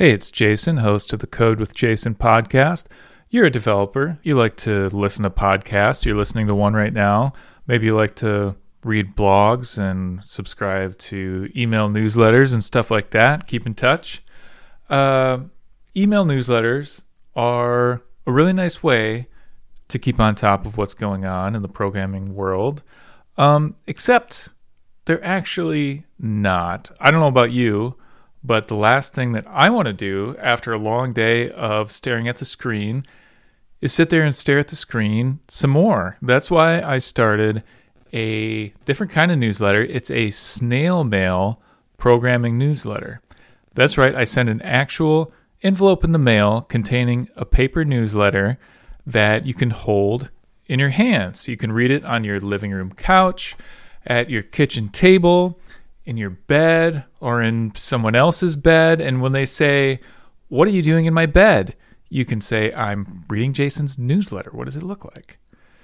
Hey, it's Jason, host of the Code with Jason podcast. You're a developer. You like to listen to podcasts. You're listening to one right now. Maybe you like to read blogs and subscribe to email newsletters and stuff like that. Keep in touch. Email newsletters are a really nice way to keep on top of what's going on in the programming world. Except they're actually not. I don't know about you, but the last thing that I want to do after a long day of staring at the screen is sit there and stare at the screen some more. That's why I started a different kind of newsletter. It's a snail mail programming newsletter. That's right. I send an actual envelope in the mail containing a paper newsletter that you can hold in your hands. You can read it on your living room couch, at your kitchen table, in your bed, or in someone else's bed. And when they say, "What are you doing in my bed?" you can say, "I'm reading Jason's newsletter. What does it look like?"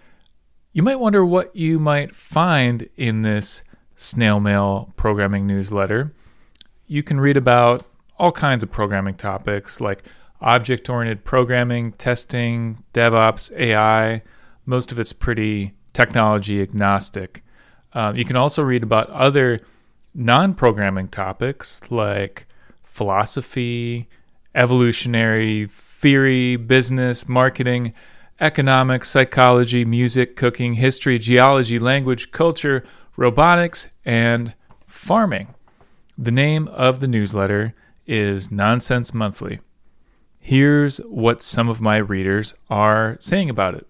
You might wonder what you might find in this snail mail programming newsletter. You can read about all kinds of programming topics like object-oriented programming, testing, DevOps, AI. Most of it's pretty technology agnostic. You can also read about other non-programming topics like philosophy, evolutionary theory, business, marketing, economics, psychology, music, cooking, history, geology, language, culture, robotics, and farming. The name of the newsletter is Nonsense Monthly. Here's what some of my readers are saying about it.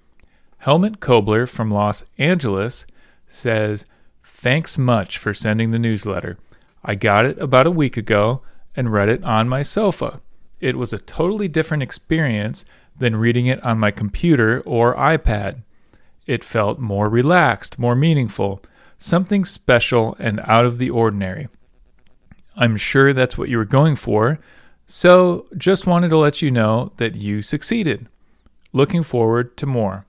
Helmut Kobler from Los Angeles says, "Thanks much for sending the newsletter. I got it about a week ago and read it on my sofa. It was a totally different experience than reading it on my computer or iPad. It felt more relaxed, more meaningful, something special and out of the ordinary. I'm sure that's what you were going for, so just wanted to let you know that you succeeded. Looking forward to more."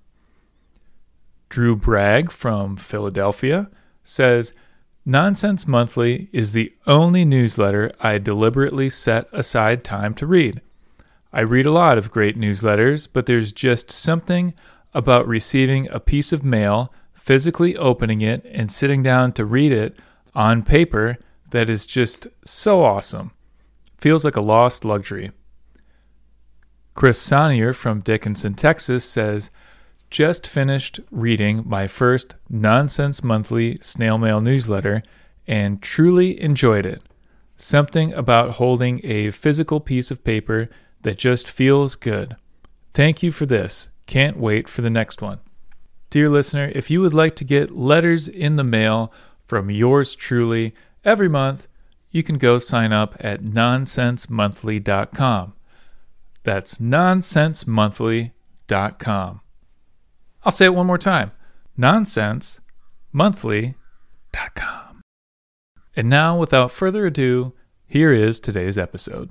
Drew Bragg from Philadelphia says, "Nonsense Monthly is the only newsletter I deliberately set aside time to read. I read a lot of great newsletters, but there's just something about receiving a piece of mail, physically opening it, and sitting down to read it on paper that is just so awesome. Feels like a lost luxury." Chris Sonier from Dickinson, Texas says, "Just finished reading my first Nonsense Monthly snail mail newsletter and truly enjoyed it. Something about holding a physical piece of paper that just feels good. Thank you for this. Can't wait for the next one." Dear listener, if you would like to get letters in the mail from yours truly every month, you can go sign up at nonsensemonthly.com. That's nonsensemonthly.com. I'll say it one more time. nonsensemonthly.com. And now, without further ado, here is today's episode.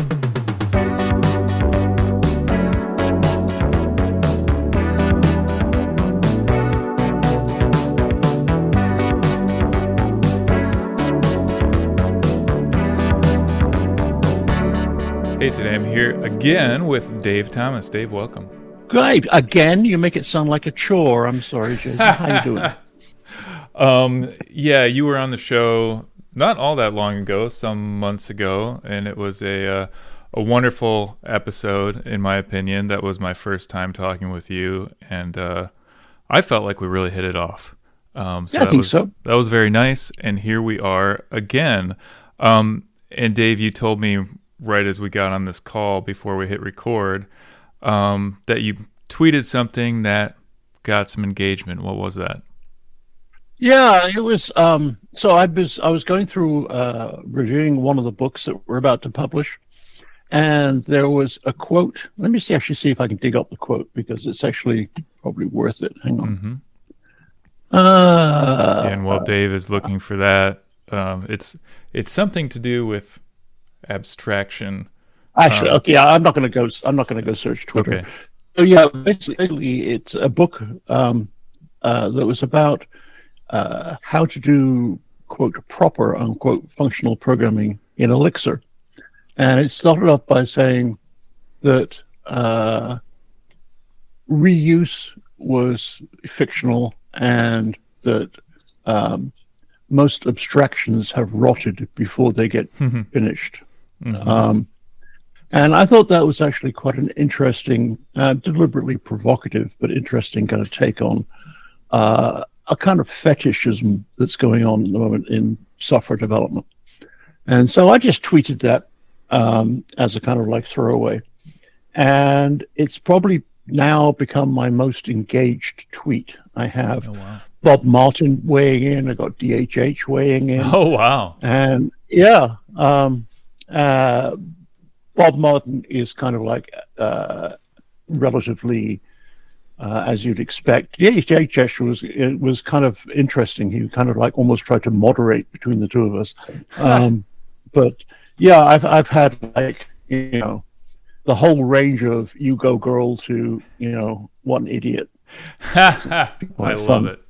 Hey, today I'm here again with Dave Thomas. Dave, welcome. Great. Again, you make it sound like a chore. I'm sorry, Jason. How you doing? Yeah, you were on the show not all that long ago, some months ago, and it was a wonderful episode, in my opinion. That was my first time talking with you, and I felt like we really hit it off. I think so. That was very nice, and here we are again. And Dave, you told me right as we got on this call before we hit record that you tweeted something that got some engagement. What was that? Yeah, it was. So I was going through reviewing one of the books that we're about to publish, and there was a quote. Let me actually see if I can dig up the quote because it's actually probably worth it. Hang on. Mm-hmm. And while Dave is looking for that, it's something to do with abstraction. Actually, okay, I'm not going to go search Twitter. Okay. So yeah, basically, it's a book that was about how to do quote proper unquote functional programming in Elixir, And it started off by saying that reuse was fictional and that most abstractions have rotted before they get finished. And I thought that was actually quite an interesting, deliberately provocative, but interesting kind of take on a kind of fetishism that's going on at the moment in software development. And so I just tweeted that as a kind of like throwaway. And it's probably now become my most engaged tweet. I have Bob Martin weighing in. I got DHH weighing in. Oh, wow. And yeah, Bob Martin is kind of like relatively, as you'd expect. DHH was kind of interesting. He kind of like almost tried to moderate between the two of us. But yeah, I've had like, the whole range of you go girl to, what an idiot. I love it.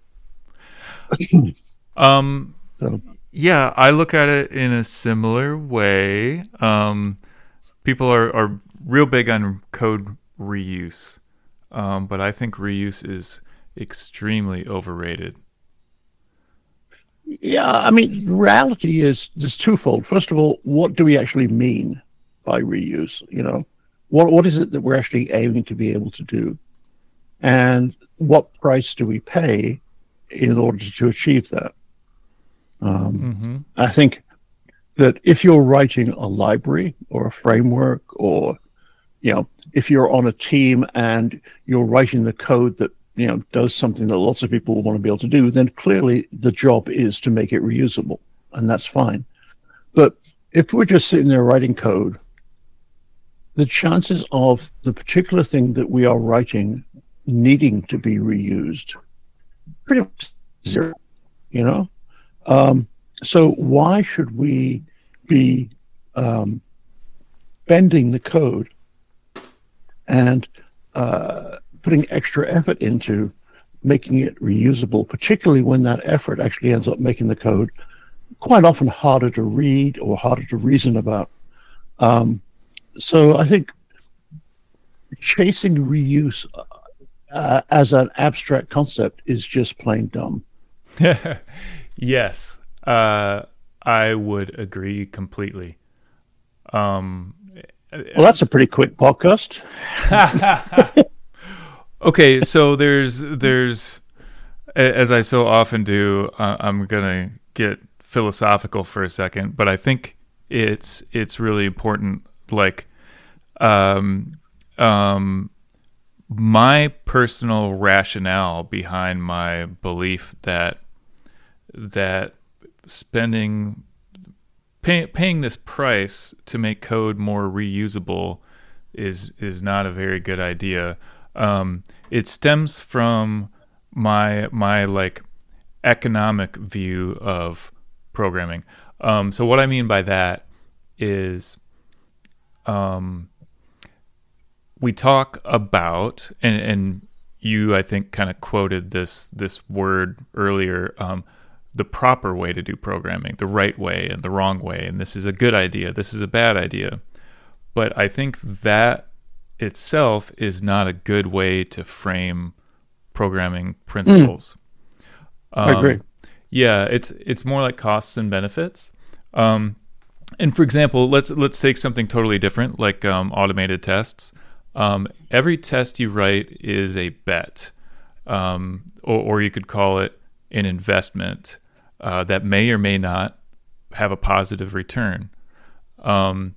So. Yeah, I look at it in a similar way. People are real big on code reuse, but I think reuse is extremely overrated. Yeah, I mean, the reality is there's twofold. First of all, what do we actually mean by reuse? What is it that we're actually aiming to be able to do? And what price do we pay in order to achieve that? I think that if you're writing a library or a framework, or if you're on a team and you're writing the code that does something that lots of people want to be able to do, then clearly the job is to make it reusable, and that's fine. But if we're just sitting there writing code, the chances of the particular thing that we are writing needing to be reused pretty much zero, so why should we be bending the code and putting extra effort into making it reusable, particularly when that effort actually ends up making the code quite often harder to read or harder to reason about? So I think chasing reuse as an abstract concept is just plain dumb. Yes, I would agree completely. Well, that's a pretty quick podcast. Okay, so there's as I so often do, I'm gonna get philosophical for a second, but I think it's really important. Like, my personal rationale behind my belief that paying this price to make code more reusable is not a very good idea. It stems from my like economic view of programming. So what I mean by that is, we talk about, and you, I think, kind of quoted this word earlier, the proper way to do programming, the right way and the wrong way, and this is a good idea, this is a bad idea. But I think that itself is not a good way to frame programming principles. I agree. Yeah, it's more like costs and benefits. And for example, let's take something totally different, like automated tests. Every test you write is a bet, or you could call it an investment that may or may not have a positive return. And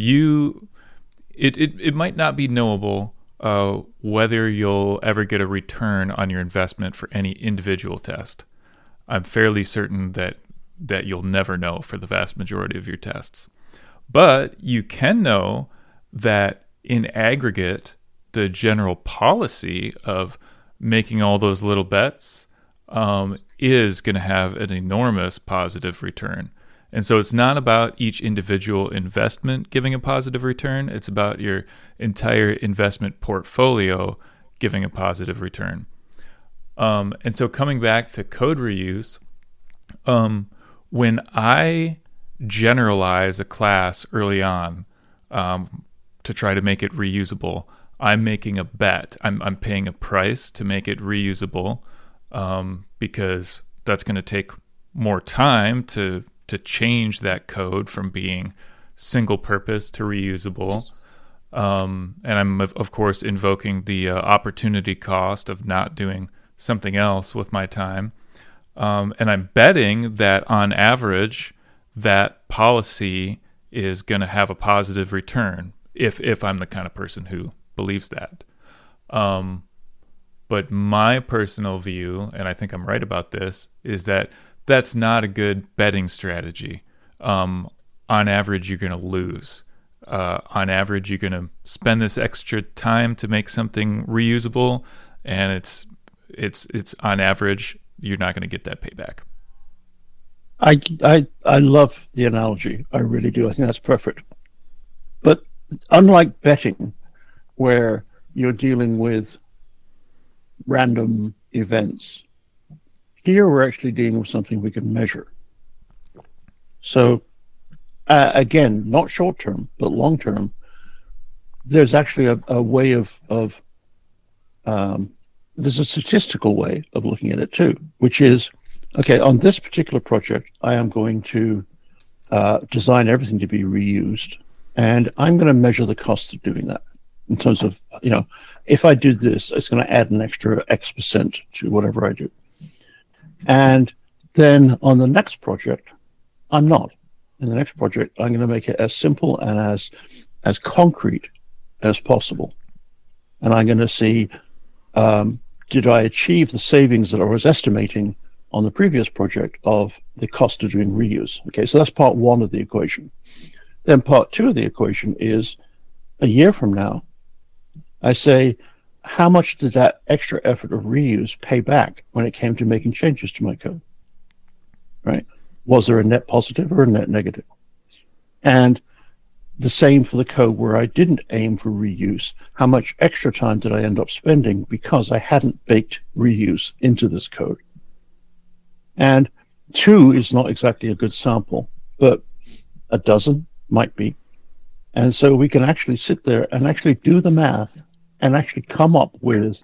it might not be knowable whether you'll ever get a return on your investment for any individual test. I'm fairly certain that you'll never know for the vast majority of your tests. But you can know that in aggregate, the general policy of making all those little bets is going to have an enormous positive return. And so it's not about each individual investment giving a positive return. It's about your entire investment portfolio giving a positive return. And so coming back to code reuse, when I generalize a class early on, to try to make it reusable. I'm making a bet. I'm paying a price to make it reusable, because that's going to take more time to change that code from being single purpose to reusable. And I'm, of course, invoking the opportunity cost of not doing something else with my time. And I'm betting that on average, that policy is going to have a positive return if I'm the kind of person who believes that. But my personal view, and I think I'm right about this, is that that's not a good betting strategy. On average, you're going to lose. On average, you're going to spend this extra time to make something reusable, and it's on average, you're not going to get that payback. I love the analogy. I really do. I think that's perfect. But unlike betting, where you're dealing with random events, here we're actually dealing with something we can measure. So again, not short term, but long term, there's actually a way of there's a statistical way of looking at it too, which is, okay, on this particular project, I am going to design everything to be reused, and I'm going to measure the cost of doing that in terms of, if I do this, it's going to add an extra X% to whatever I do. And then on the next project, I'm not. In the next project, I'm going to make it as simple and as concrete as possible. And I'm going to see, did I achieve the savings that I was estimating on the previous project of the cost of doing reuse? Okay, so that's part one of the equation. Then part two of the equation is, a year from now, I say, how much did that extra effort of reuse pay back when it came to making changes to my code? Right? Was there a net positive or a net negative? And the same for the code where I didn't aim for reuse. How much extra time did I end up spending because I hadn't baked reuse into this code? And 2 is not exactly a good sample, but a dozen might be. And so we can actually sit there and actually do the math and actually come up with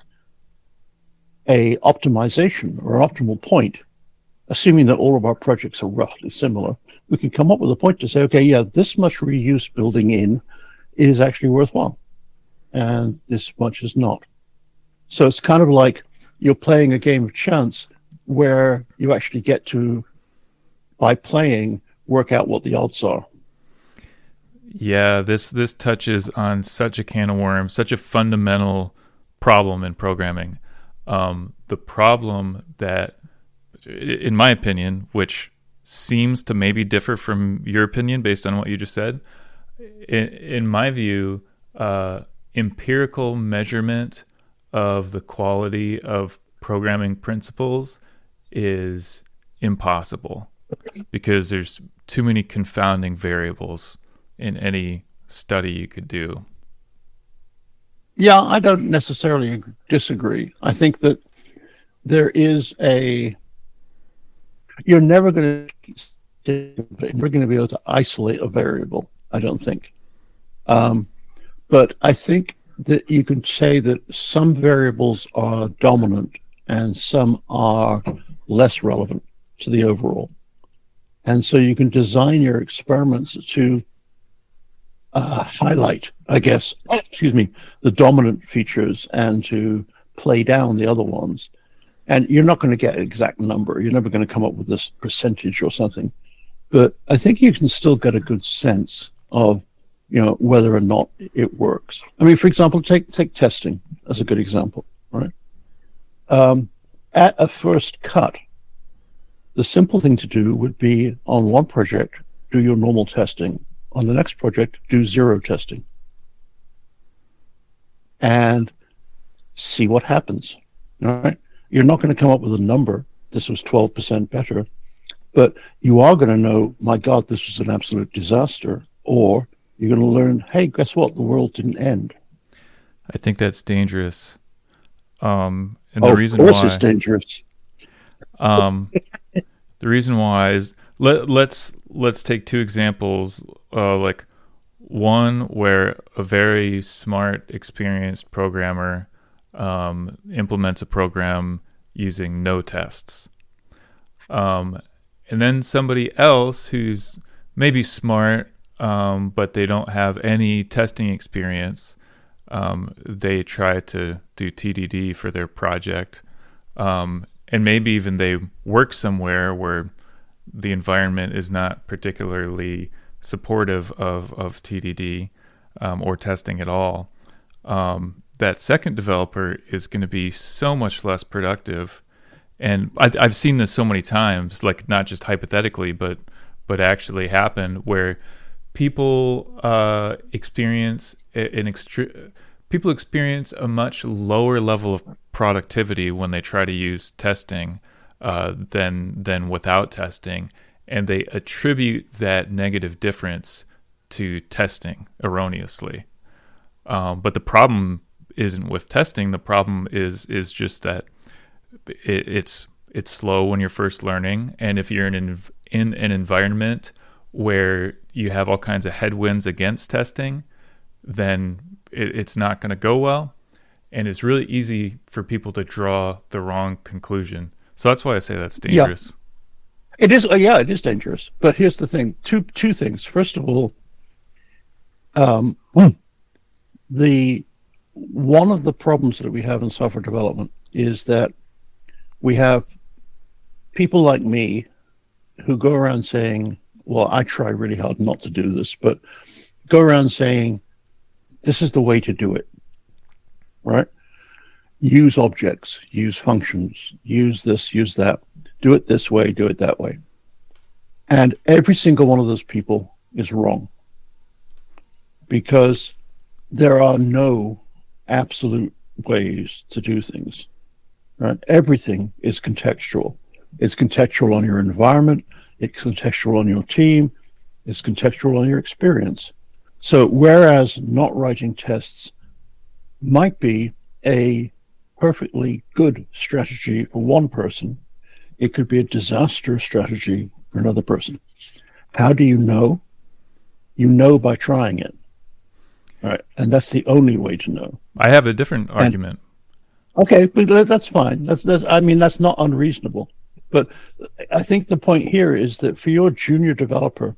a optimization or optimal point, assuming that all of our projects are roughly similar. We can come up with a point to say, okay, yeah, this much reuse building in is actually worthwhile, and this much is not. So it's kind of like you're playing a game of chance where you actually get to, by playing, work out what the odds are. Yeah, this touches on such a can of worms, such a fundamental problem in programming. The problem that, in my opinion, which seems to maybe differ from your opinion based on what you just said, in my view, empirical measurement of the quality of programming principles is impossible because there's too many confounding variables in any study you could do. Yeah, I don't necessarily disagree. I think that there is you're never going to be able to isolate a variable, I don't think. But I think that you can say that some variables are dominant and some are less relevant to the overall. And so you can design your experiments to highlight, I guess, the dominant features and to play down the other ones. And you're not going to get an exact number. You're never going to come up with this percentage or something. But I think you can still get a good sense of, whether or not it works. I mean, for example, take testing as a good example, right? At a first cut, the simple thing to do would be on one project, do your normal testing. On the next project, do zero testing. And see what happens, all right? You're not going to come up with a number. This was 12% better. But you are going to know, my God, this was an absolute disaster. Or you're going to learn, hey, guess what? The world didn't end. I think that's dangerous. And the reason why it's dangerous. The reason why is let's take two examples. Like One where a very smart, experienced programmer implements a program using no tests. And then somebody else who's maybe smart, but they don't have any testing experience. They try to do TDD for their project. And maybe even they work somewhere where the environment is not particularly supportive of TDD or testing at all. That second developer is going to be so much less productive. And I've seen this so many times, like not just hypothetically, but actually happen, where people experience people experience a much lower level of productivity when they try to use testing than without testing, and they attribute that negative difference to testing erroneously. But the problem isn't with testing. The problem is just that it's slow when you're first learning, and if you're in an environment where you have all kinds of headwinds against testing, then it's not going to go well, and it's really easy for people to draw the wrong conclusion. So that's why I say that's dangerous. Yeah. It is. Yeah, it is dangerous. But here's the thing: two things. First of all, one of the problems that we have in software development is that we have people like me who go around saying, well, I try really hard not to do this, but go around saying, this is the way to do it, right? Use objects, use functions, use this, use that, do it this way, do it that way. And every single one of those people is wrong, because there are no absolute ways to do things, right? Everything is contextual. It's contextual on your environment, it's contextual on your team, it's contextual on your experience. So whereas not writing tests might be a perfectly good strategy for one person, it could be a disastrous strategy for another person. How do you know? You know by trying it. All right, and that's the only way to know. I have a different argument. Okay, but that's fine. That's not unreasonable. But I think the point here is that for your junior developer,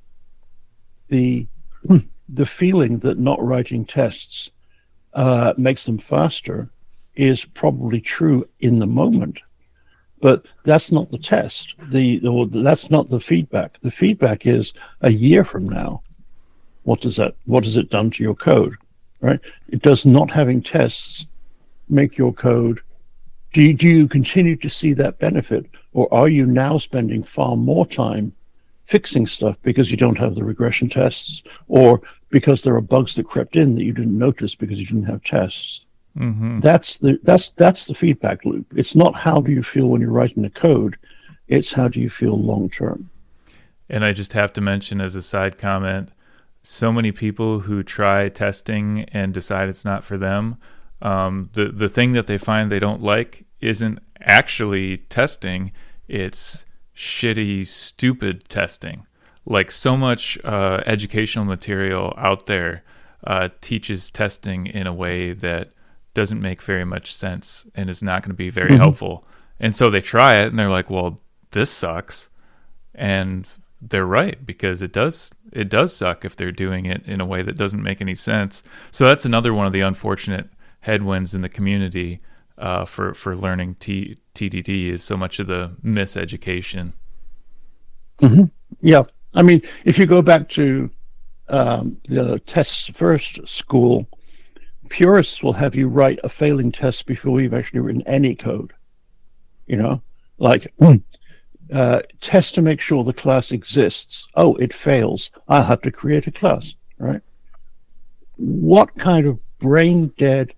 the feeling that not writing tests makes them faster is probably true in the moment, but that's not the test. That's not the feedback. The feedback is a year from now. What has it done to your code? Right? It does not having tests make your code. Do you continue to see that benefit, or are you now spending far more time fixing stuff because you don't have the regression tests, or because there are bugs that crept in that you didn't notice because you didn't have tests? Mm-hmm. That's the feedback loop. It's not how do you feel when you're writing the code, it's how do you feel long term. And I just have to mention as a side comment, so many people who try testing and decide it's not for them, the thing that they find they don't like isn't actually testing, it's shitty, stupid testing. Like so much educational material out there teaches testing in a way that doesn't make very much sense and is not going to be very helpful. And so they try it and they're like, well, this sucks. And they're right, because it does suck if they're doing it in a way that doesn't make any sense. So that's another one of the unfortunate headwinds in the community for learning TDD is so much of the miseducation. Mm-hmm. Yeah. I mean, if you go back to the tests first school, purists will have you write a failing test before you've actually written any code. You know, like test to make sure the class exists. Oh, it fails. I have to create a class, right? What kind of brain dead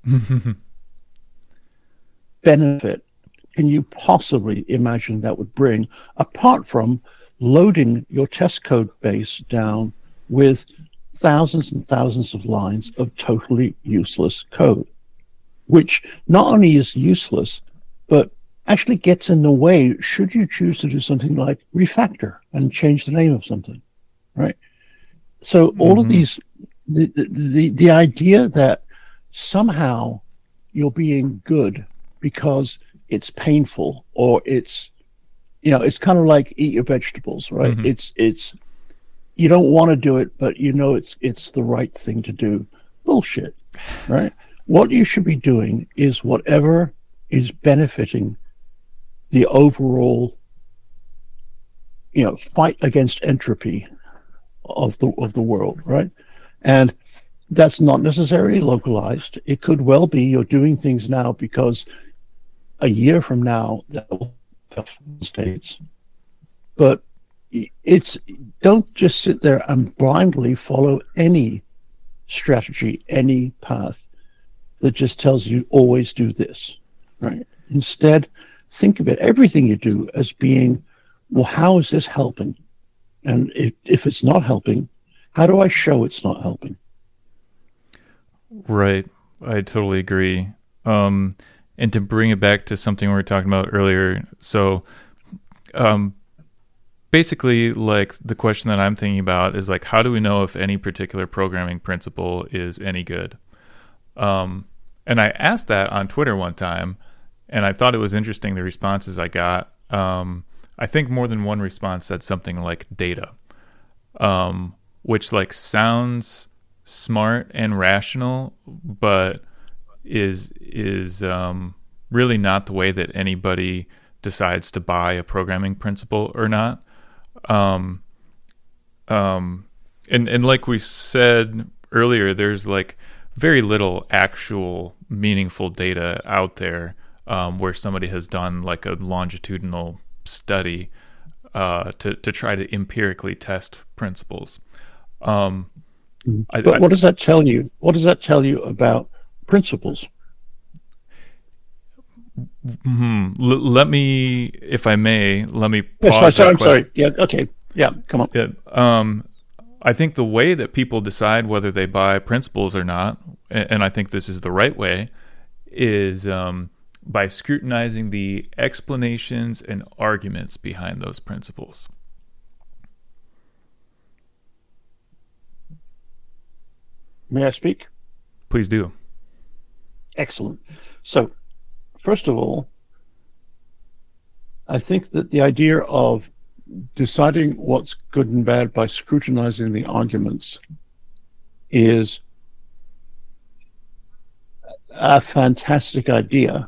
benefit can you possibly imagine that would bring, apart from loading your test code base down with thousands and thousands of lines of totally useless code, which not only is useless, but actually gets in the way should you choose to do something like refactor and change the name of something, right? So all of these the idea that somehow you're being good because it's painful, or it's, it's kind of like eat your vegetables, right? Mm-hmm. It's you don't want to do it, but it's the right thing to do. Bullshit, right? What you should be doing is whatever is benefiting the overall, fight against entropy of the world, right? And that's not necessarily localized. It could well be you're doing things now because a year from now that will have states. But don't just sit there and blindly follow any strategy, any path that just tells you always do this, right? Instead, think of it, everything you do, as being, well, how is this helping? And if it's not helping, how do I show it's not helping? Right. I totally agree. And to bring it back to something we were talking about earlier, so basically, like, the question that I'm thinking about is, like, how do we know if any particular programming principle is any good? And I asked that on Twitter one time, and I thought it was interesting, the responses I got. I think more than one response said something like data, which, like, sounds smart and rational, but is really not the way that anybody decides to buy a programming principle or not. And like we said earlier, there's, like, very little actual meaningful data out there where somebody has done, like, a longitudinal study to try to empirically test principles. But what does that tell you? What does that tell you about principles? Let me, if I may, let me Yes, pause. I'm sorry. Yeah, okay. Yeah, come on. Yeah. I think the way that people decide whether they buy principles or not, and I think this is the right way, is by scrutinizing the explanations and arguments behind those principles. May I speak? Please do. Excellent. So, first of all, I think that the idea of deciding what's good and bad by scrutinizing the arguments is a fantastic idea.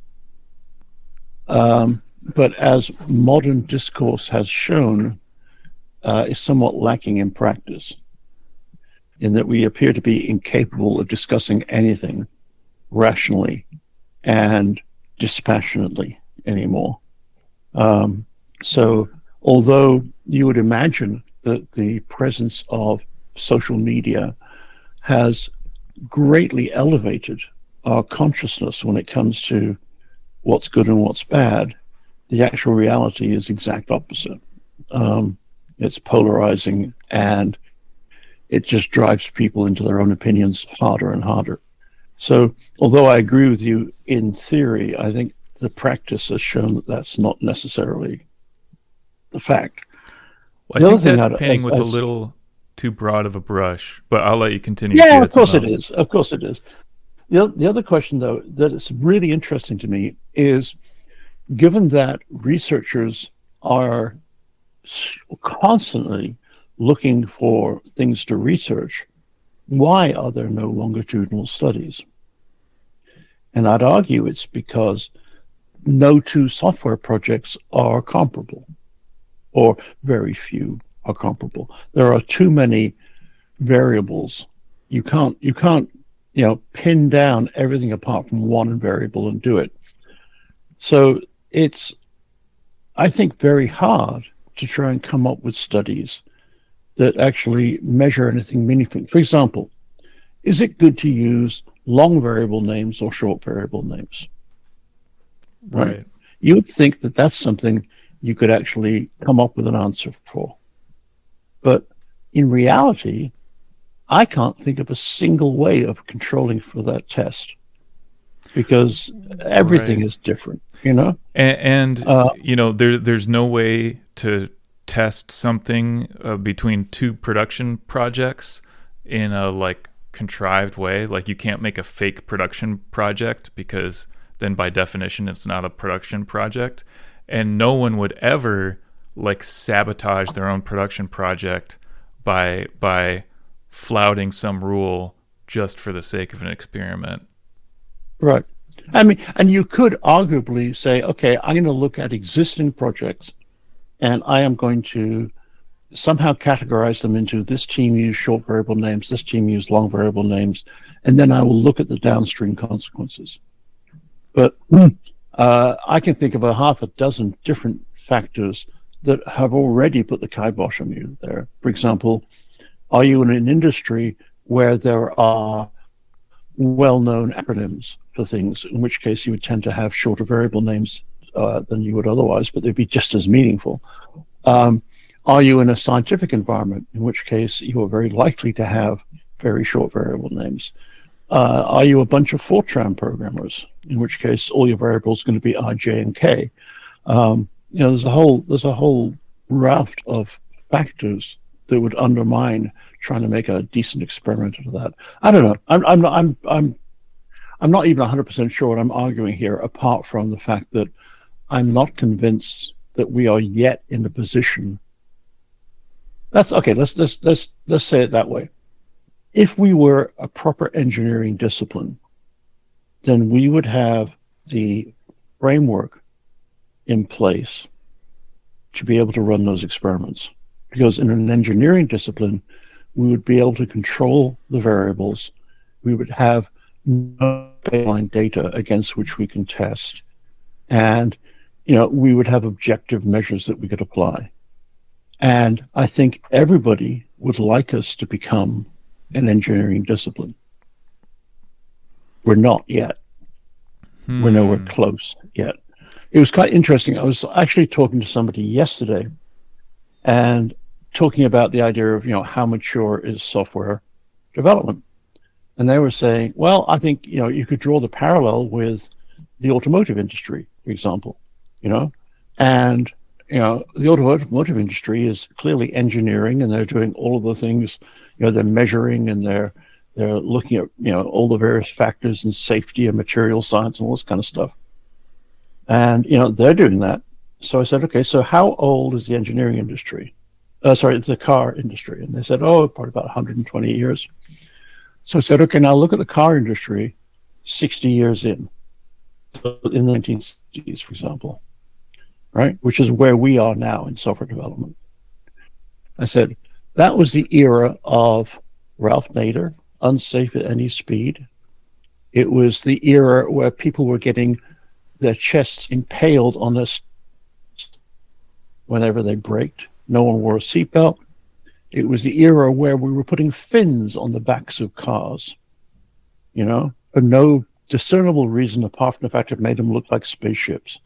But as modern discourse has shown, is somewhat lacking in practice, in that we appear to be incapable of discussing anything rationally and dispassionately anymore. So although you would imagine that the presence of social media has greatly elevated our consciousness when it comes to what's good and what's bad, the actual reality is exact opposite. It's polarizing, and it just drives people into their own opinions harder and harder. So although I agree with you in theory, I think the practice has shown that that's not necessarily the fact. Well, I think that's painting with a little too broad of a brush, but I'll let you continue. Yeah, of course it is. Of course it is. The other question, though, that is really interesting to me is, given that researchers are constantly looking for things to research, why are there no longitudinal studies? And I'd argue it's because no two software projects are comparable, or very few are comparable. There are too many variables. You can't pin down everything apart from one variable and do it. So it's, I think, very hard to try and come up with studies that actually measure anything meaningful. For example, is it good to use long variable names or short variable names? Right. You would think that that's something you could actually come up with an answer for. But in reality, I can't think of a single way of controlling for that test, because everything is different, And there's no way to test something between two production projects in a like contrived way. Like you can't make a fake production project because then by definition it's not a production project. And no one would ever like sabotage their own production project by flouting some rule just for the sake of an experiment. Right. I mean, and you could arguably say, okay, I'm going to look at existing projects and I am going to somehow categorize them into this team used short variable names, this team used long variable names, and then I will look at the downstream consequences. But I can think of a half a dozen different factors that have already put the kibosh on you there. For example, are you in an industry where there are well-known acronyms for things, in which case you would tend to have shorter variable names than you would otherwise, but they'd be just as meaningful. Are you in a scientific environment, in which case you are very likely to have very short variable names? Are you a bunch of Fortran programmers, in which case all your variables are going to be I, J, and K? There's a whole raft of factors that would undermine trying to make a decent experiment of that. I don't know. I'm not even 100% sure what I'm arguing here, apart from the fact that I'm not convinced that we are yet in a position. That's okay. Let's say it that way. If we were a proper engineering discipline, then we would have the framework in place to be able to run those experiments. Because in an engineering discipline, we would be able to control the variables. We would have no baseline data against which we can test. And, we would have objective measures that we could apply. And I think everybody would like us to become an engineering discipline. We're not yet. We're nowhere close yet. It was quite interesting. I was actually talking to somebody yesterday and talking about the idea of, how mature is software development. And they were saying, well, I think, you could draw the parallel with the automotive industry, for example, and, the automotive industry is clearly engineering, and they're doing all of the things, they're measuring and they're looking at, all the various factors and safety and material science and all this kind of stuff. And, they're doing that. So I said, okay, so how old is the engineering industry? It's the car industry. And they said, probably about 120 years. So I said, okay, now look at the car industry 60 years in the 1960s, for example, right? Which is where we are now in software development. I said, that was the era of Ralph Nader, unsafe at any speed. It was the era where people were getting their chests impaled on this whenever they braked. No one wore a seatbelt. It was the era where we were putting fins on the backs of cars, for no discernible reason apart from the fact it made them look like spaceships.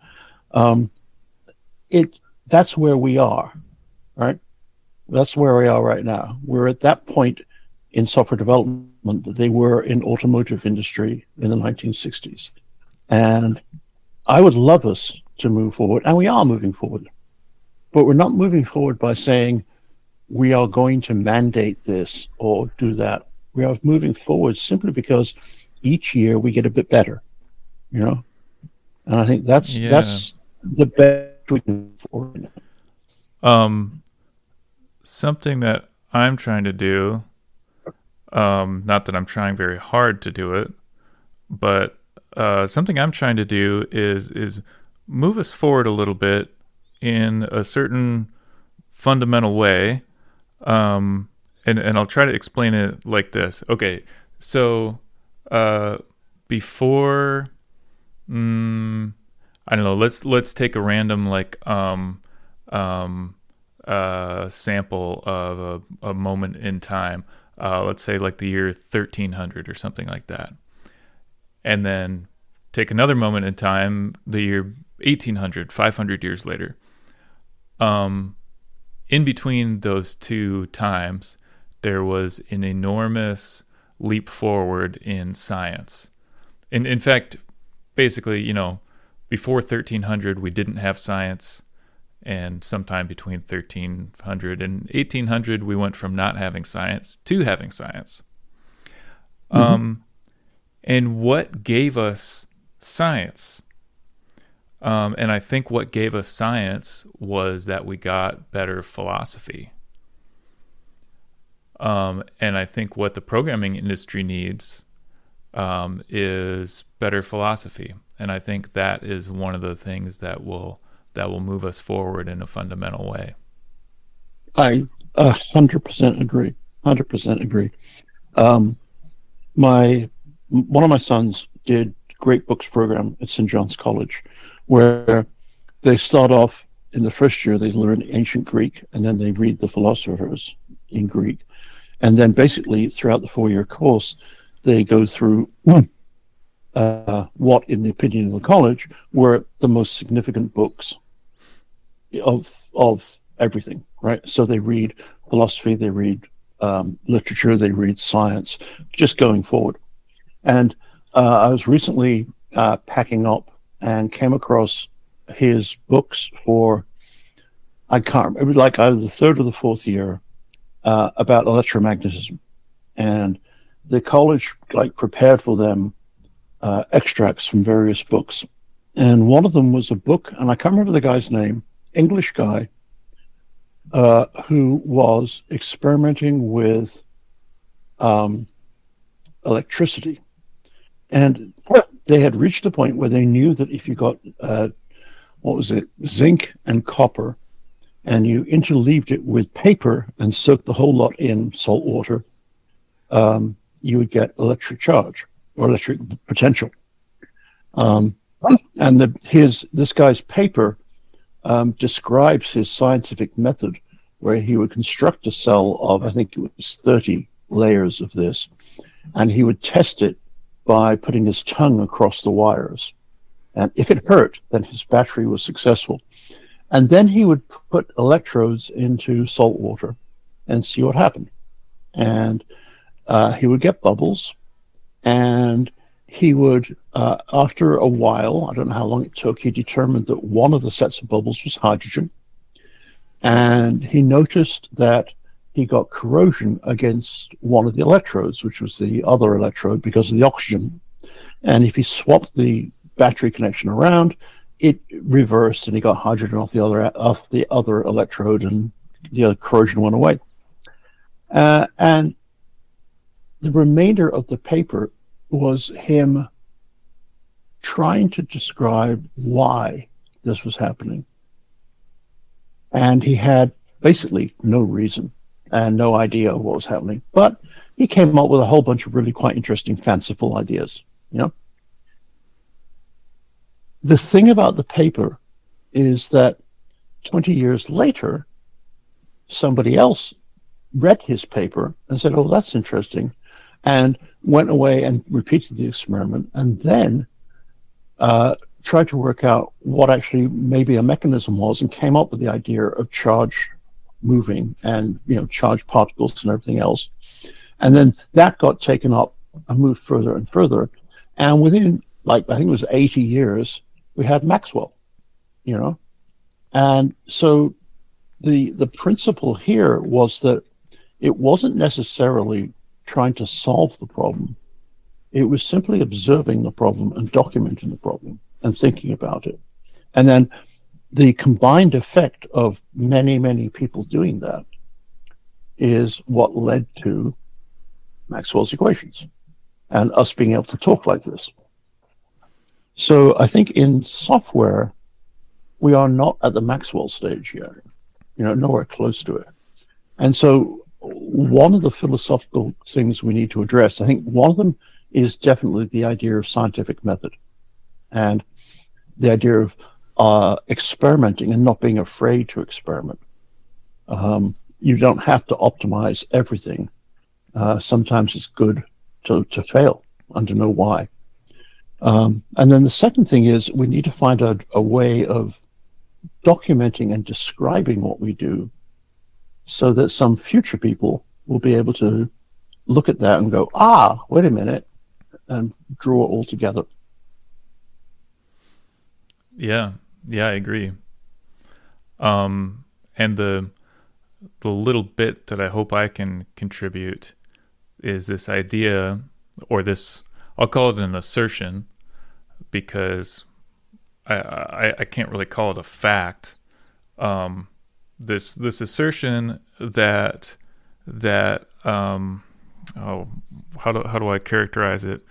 That's where we are, right? That's where we are right now. We're at that point in software development that they were in automotive industry in the 1960s. And I would love us to move forward, and we are moving forward. But we're not moving forward by saying we are going to mandate this or do that. We are moving forward simply because each year we get a bit better, And I think that's the best we can move forward. Something that I'm trying to do, not that I'm trying very hard to do it, but something I'm trying to do is move us forward a little bit in a certain fundamental way, and I'll try to explain it like this. Okay, so before, I don't know. Let's take a random sample of a moment in time. Let's say like the year 1300 or something like that, and then take another moment in time, the year 1800, 500 years later. In between those two times, there was an enormous leap forward in science. In fact, basically, before 1300, we didn't have science. And sometime between 1300 and 1800, we went from not having science to having science. And what gave us science? And I think what gave us science was that we got better philosophy. And I think what the programming industry needs is better philosophy. And I think that is one of the things that will move us forward in a fundamental way. I 100% agree. 100% agree. One of my sons did Great Books program at St. John's College, where they start off in the first year, they learn ancient Greek, and then they read the philosophers in Greek. And then basically throughout the 4-year course, they go through what, in the opinion of the college, were the most significant books of everything, right? So they read philosophy, they read literature, they read science, just going forward. And I was recently packing up and came across his books for, I can't remember, it was like either the third or the fourth year, about electromagnetism. And the college prepared for them extracts from various books. And one of them was a book, and I can't remember the guy's name, English guy, who was experimenting with electricity. And they had reached a point where they knew that if you got, zinc and copper, and you interleaved it with paper and soaked the whole lot in salt water, you would get electric charge or electric potential. And this guy's paper describes his scientific method, where he would construct a cell of, I think it was 30 layers of this, and he would test it by putting his tongue across the wires. And if it hurt, then his battery was successful. And then he would put electrodes into salt water and see what happened. And he would get bubbles, and he would, after a while, I don't know how long it took, he determined that one of the sets of bubbles was hydrogen. And he noticed that he got corrosion against one of the electrodes, which was the other electrode, because of the oxygen. And if he swapped the battery connection around, it reversed, and he got hydrogen off the other electrode, and the corrosion went away. And the remainder of the paper was him trying to describe why this was happening. And he had basically no reason and no idea what was happening. But he came up with a whole bunch of really quite interesting, fanciful ideas, The thing about the paper is that 20 years later, somebody else read his paper and said, oh, that's interesting, and went away and repeated the experiment, and then tried to work out what actually maybe a mechanism was, and came up with the idea of charge moving and charged particles and everything else. And then that got taken up and moved further and further. And within, I think it was 80 years, we had Maxwell, And so the principle here was that it wasn't necessarily trying to solve the problem. It was simply observing the problem and documenting the problem and thinking about it. And then the combined effect of many, many people doing that is what led to Maxwell's equations and us being able to talk like this. So I think in software, we are not at the Maxwell stage yet, nowhere close to it. And so one of the philosophical things we need to address, I think one of them is definitely the idea of scientific method and the idea of experimenting and not being afraid to experiment. You don't have to optimize everything. Sometimes it's good to fail and to know why. And then the second thing is we need to find a way of documenting and describing what we do so that some future people will be able to look at that and go, wait a minute, and draw it all together. Yeah, I agree. And the little bit that I hope I can contribute is this idea, or this, I'll call it an assertion, because I can't really call it a fact. This assertion that how do I characterize it?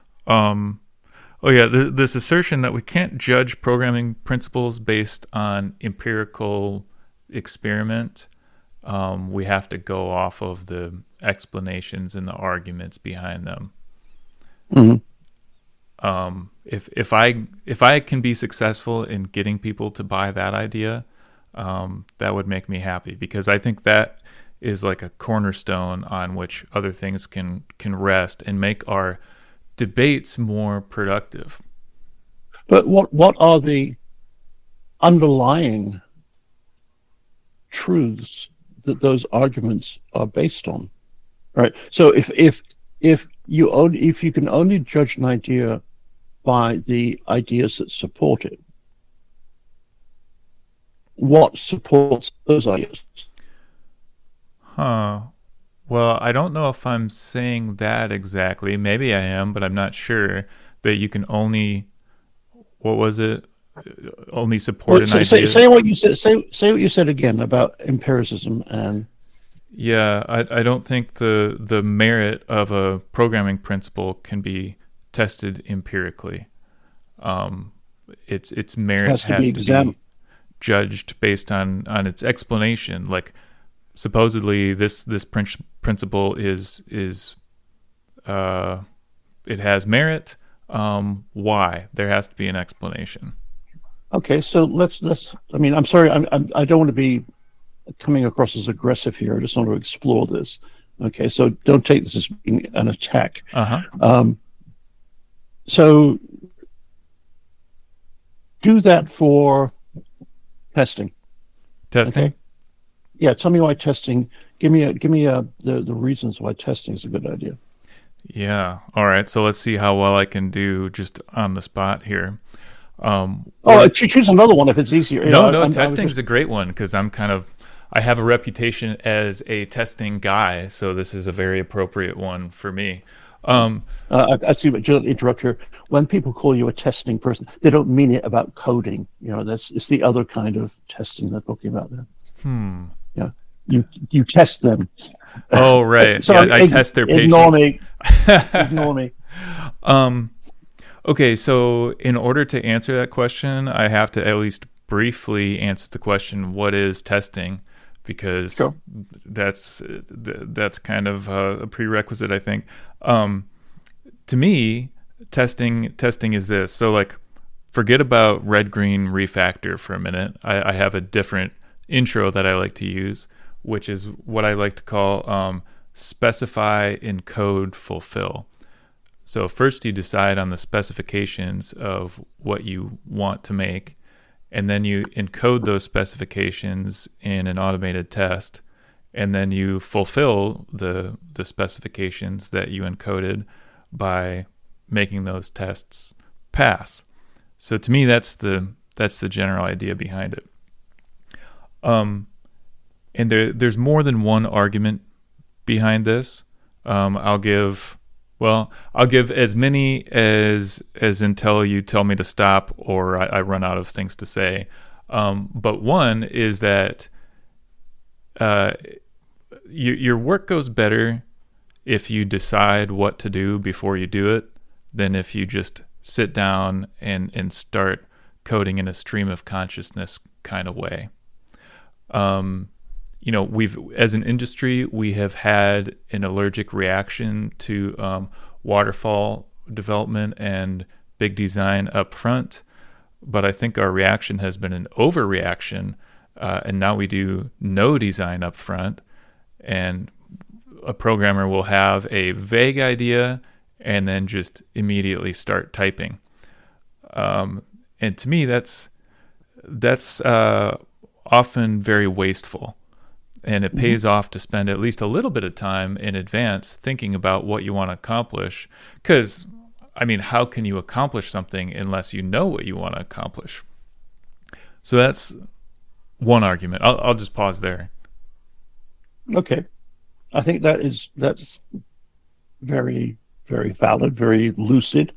This assertion that we can't judge programming principles based on empirical experiment. We have to go off of the explanations and the arguments behind them. Mm-hmm. If I can be successful in getting people to buy that idea, that would make me happy, because I think that is like a cornerstone on which other things can rest and make our debates more productive. But what are the underlying truths that those arguments are based on? Right. So if you can only judge an idea by the ideas that support it, what supports those ideas? Well, I don't know if I'm saying that exactly. Maybe I am, but I'm not sure. That you can only, what was it? Only support an idea. Say what you said. Say what you said again about empiricism and. Yeah, I don't think the merit of a programming principle can be tested empirically. Its merit has to be judged based on its explanation. Like, supposedly this principle is it has merit. Why? There has to be an explanation. Okay, so let's. I mean, I'm sorry. I don't want to be coming across as aggressive here. I just want to explore this. Okay, so don't take this as being an attack. So do that for testing. Testing. Okay? Yeah, tell me why testing. Give me the reasons why testing is a good idea. Yeah. All right. So let's see how well I can do just on the spot here. Choose another one if it's easier. No, testing is a great one, because I have a reputation as a testing guy, so this is a very appropriate one for me. I see, but just interrupt here. When people call you a testing person, they don't mean it about coding. It's the other kind of testing they're talking about there. Yeah, you test them. Oh, right. Sorry, I test their patience. Ignore me. Okay, so in order to answer that question, I have to at least briefly answer the question, what is testing? Because sure. that's kind of a prerequisite, I think. To me, testing is this. So, like, forget about red-green refactor for a minute. I have a different intro that I like to use, which is what I like to call specify, encode, fulfill. So first you decide on the specifications of what you want to make, and then you encode those specifications in an automated test, and then you fulfill the specifications that you encoded by making those tests pass. So to me, that's the general idea behind it. And there's more than one argument behind this. I'll give as many as until you tell me to stop or I run out of things to say. But one is that your work goes better if you decide what to do before you do it than if you just sit down and start coding in a stream of consciousness kind of way. We've, as an industry, we have had an allergic reaction to waterfall development and big design up front, but I think our reaction has been an overreaction, and now we do no design up front, and a programmer will have a vague idea and then just immediately start typing. And to me, that's often very wasteful. And it pays off to spend at least a little bit of time in advance thinking about what you want to accomplish. Because, how can you accomplish something unless you know what you want to accomplish? So one argument. I'll just pause there. Okay, I think that's very, very valid, very lucid.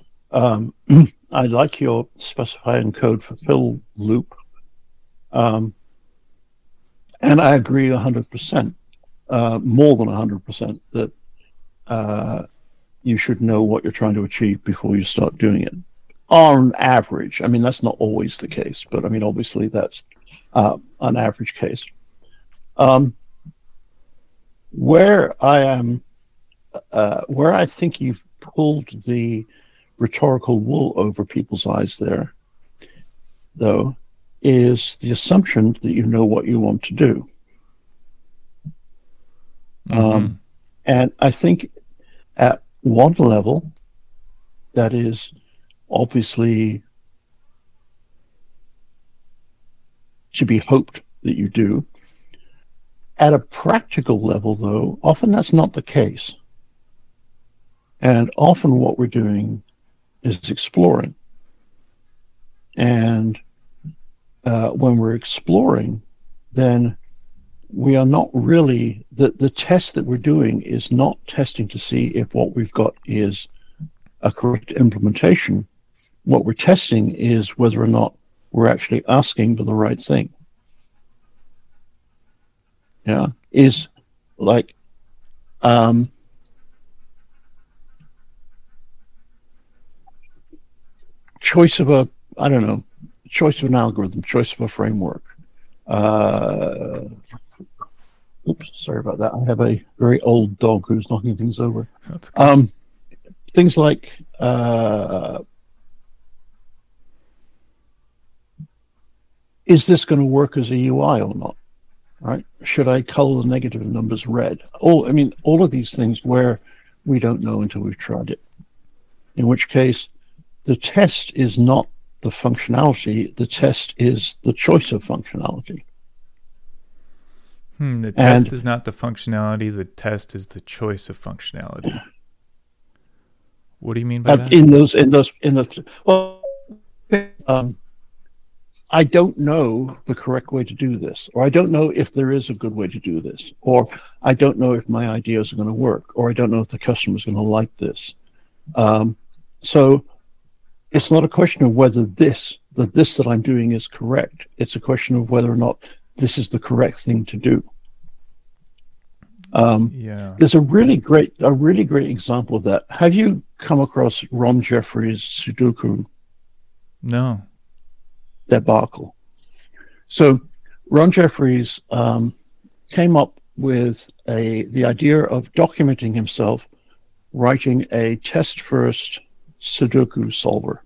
I like your specifying code for fill loop, and I agree 100%, more than 100%, that you should know what you're trying to achieve before you start doing it. On average, I mean that's not always the case, but I mean obviously that's an average case. Where I think you've pulled the rhetorical wool over people's eyes there, though, is the assumption that you know what you want to do. And I think at one level, that is obviously to be hoped that you do. At a practical level, though, often that's not the case. And often what we're doing is exploring. And when we're exploring, then we are not really, the test that we're doing is not testing to see if what we've got is a correct implementation. What we're testing is whether or not we're actually asking for the right thing. Yeah, is like choice of a, I don't know, choice of an algorithm, choice of a framework. Oops, sorry about that. I have a very old dog who's knocking things over. That's okay. Things like is this going to work as a UI or not? Right? Should I color the negative numbers red? All of these things where we don't know until we've tried it. In which case, the test is not the functionality. The test is the choice of functionality. The test is not the functionality. The test is the choice of functionality. What do you mean by that? I don't know the correct way to do this, or I don't know if there is a good way to do this, or I don't know if my ideas are going to work, or I don't know if the customer is going to like this. So it's not a question of whether this that I'm doing is correct. It's a question of whether or not this is the correct thing to do. There's a really great example of that. Have you come across Ron Jeffries' Sudoku? No. Debacle. So Ron Jeffries came up with the idea of documenting himself writing a test-first Sudoku solver.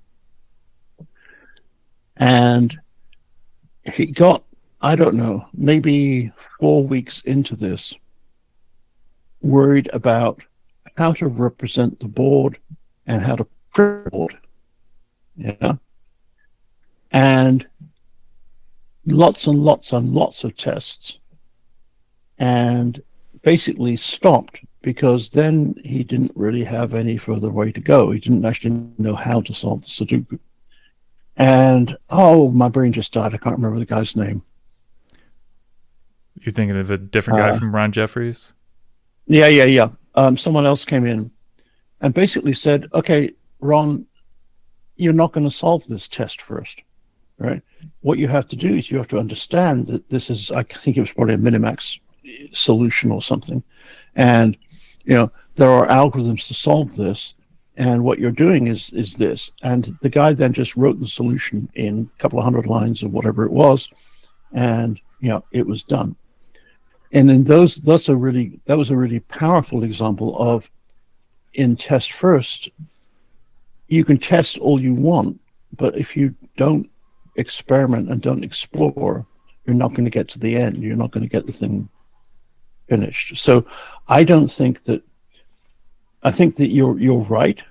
And he got, I don't know, maybe 4 weeks into this, worried about how to represent the board and how to print the board. Yeah. And lots and lots and lots of tests, and basically stopped because then he didn't really have any further way to go. He didn't actually know how to solve the Sudoku. And, my brain just died. I can't remember the guy's name. You're thinking of a different guy from Ron Jeffries? Yeah. Someone else came in and basically said, okay, Ron, you're not going to solve this test first. Right. What you have to do is you have to understand that this is, I think it was probably a Minimax solution or something. And, there are algorithms to solve this. And what you're doing is this. And the guy then just wrote the solution in a couple of hundred lines or whatever it was. And, it was done. And in that was a really powerful example of in test first, you can test all you want, but if you don't experiment and don't explore, you're not going to get to the end. You're not going to get the thing finished. So I think that you're right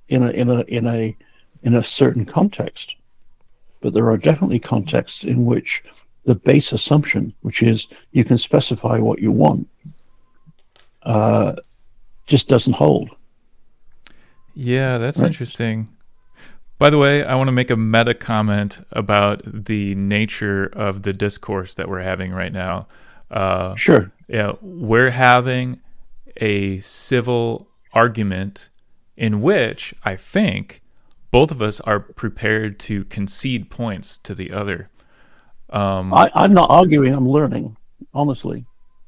in a certain context, but there are definitely contexts in which the base assumption, which is you can specify what you want, just doesn't hold. Yeah, that's right? interesting. By the way, I want to make a meta comment about the nature of the discourse that we're having right now. Sure. Yeah, we're having a civil argument in which I think both of us are prepared to concede points to the other. I'm not arguing. I'm learning, honestly.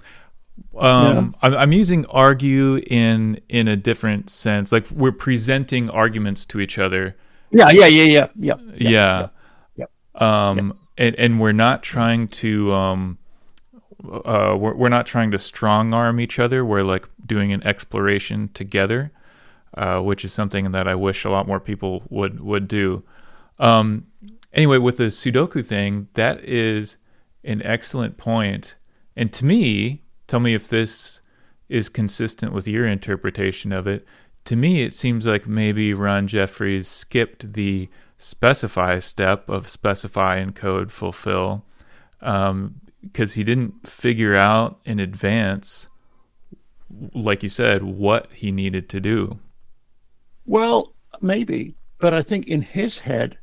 I'm using argue in a different sense. Like we're presenting arguments to each other. Yeah. And we're not trying to we're not trying to strong arm each other. We're like doing an exploration together, which is something that I wish a lot more people would do. Anyway, with the Sudoku thing, that is an excellent point. And to me, tell me if this is consistent with your interpretation of it. To me, it seems like maybe Ron Jeffries skipped the specify step of specify, encode, fulfill, because he didn't figure out in advance, like you said, what he needed to do. Well, maybe, but I think in his head,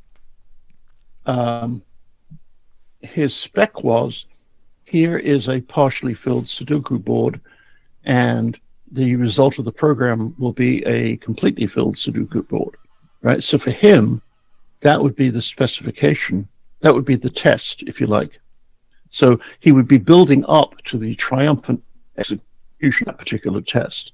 his spec was, here is a partially filled Sudoku board, and the result of the program will be a completely filled Sudoku board, right? So for him, that would be the specification. That would be the test, if you like. So he would be building up to the triumphant execution of that particular test.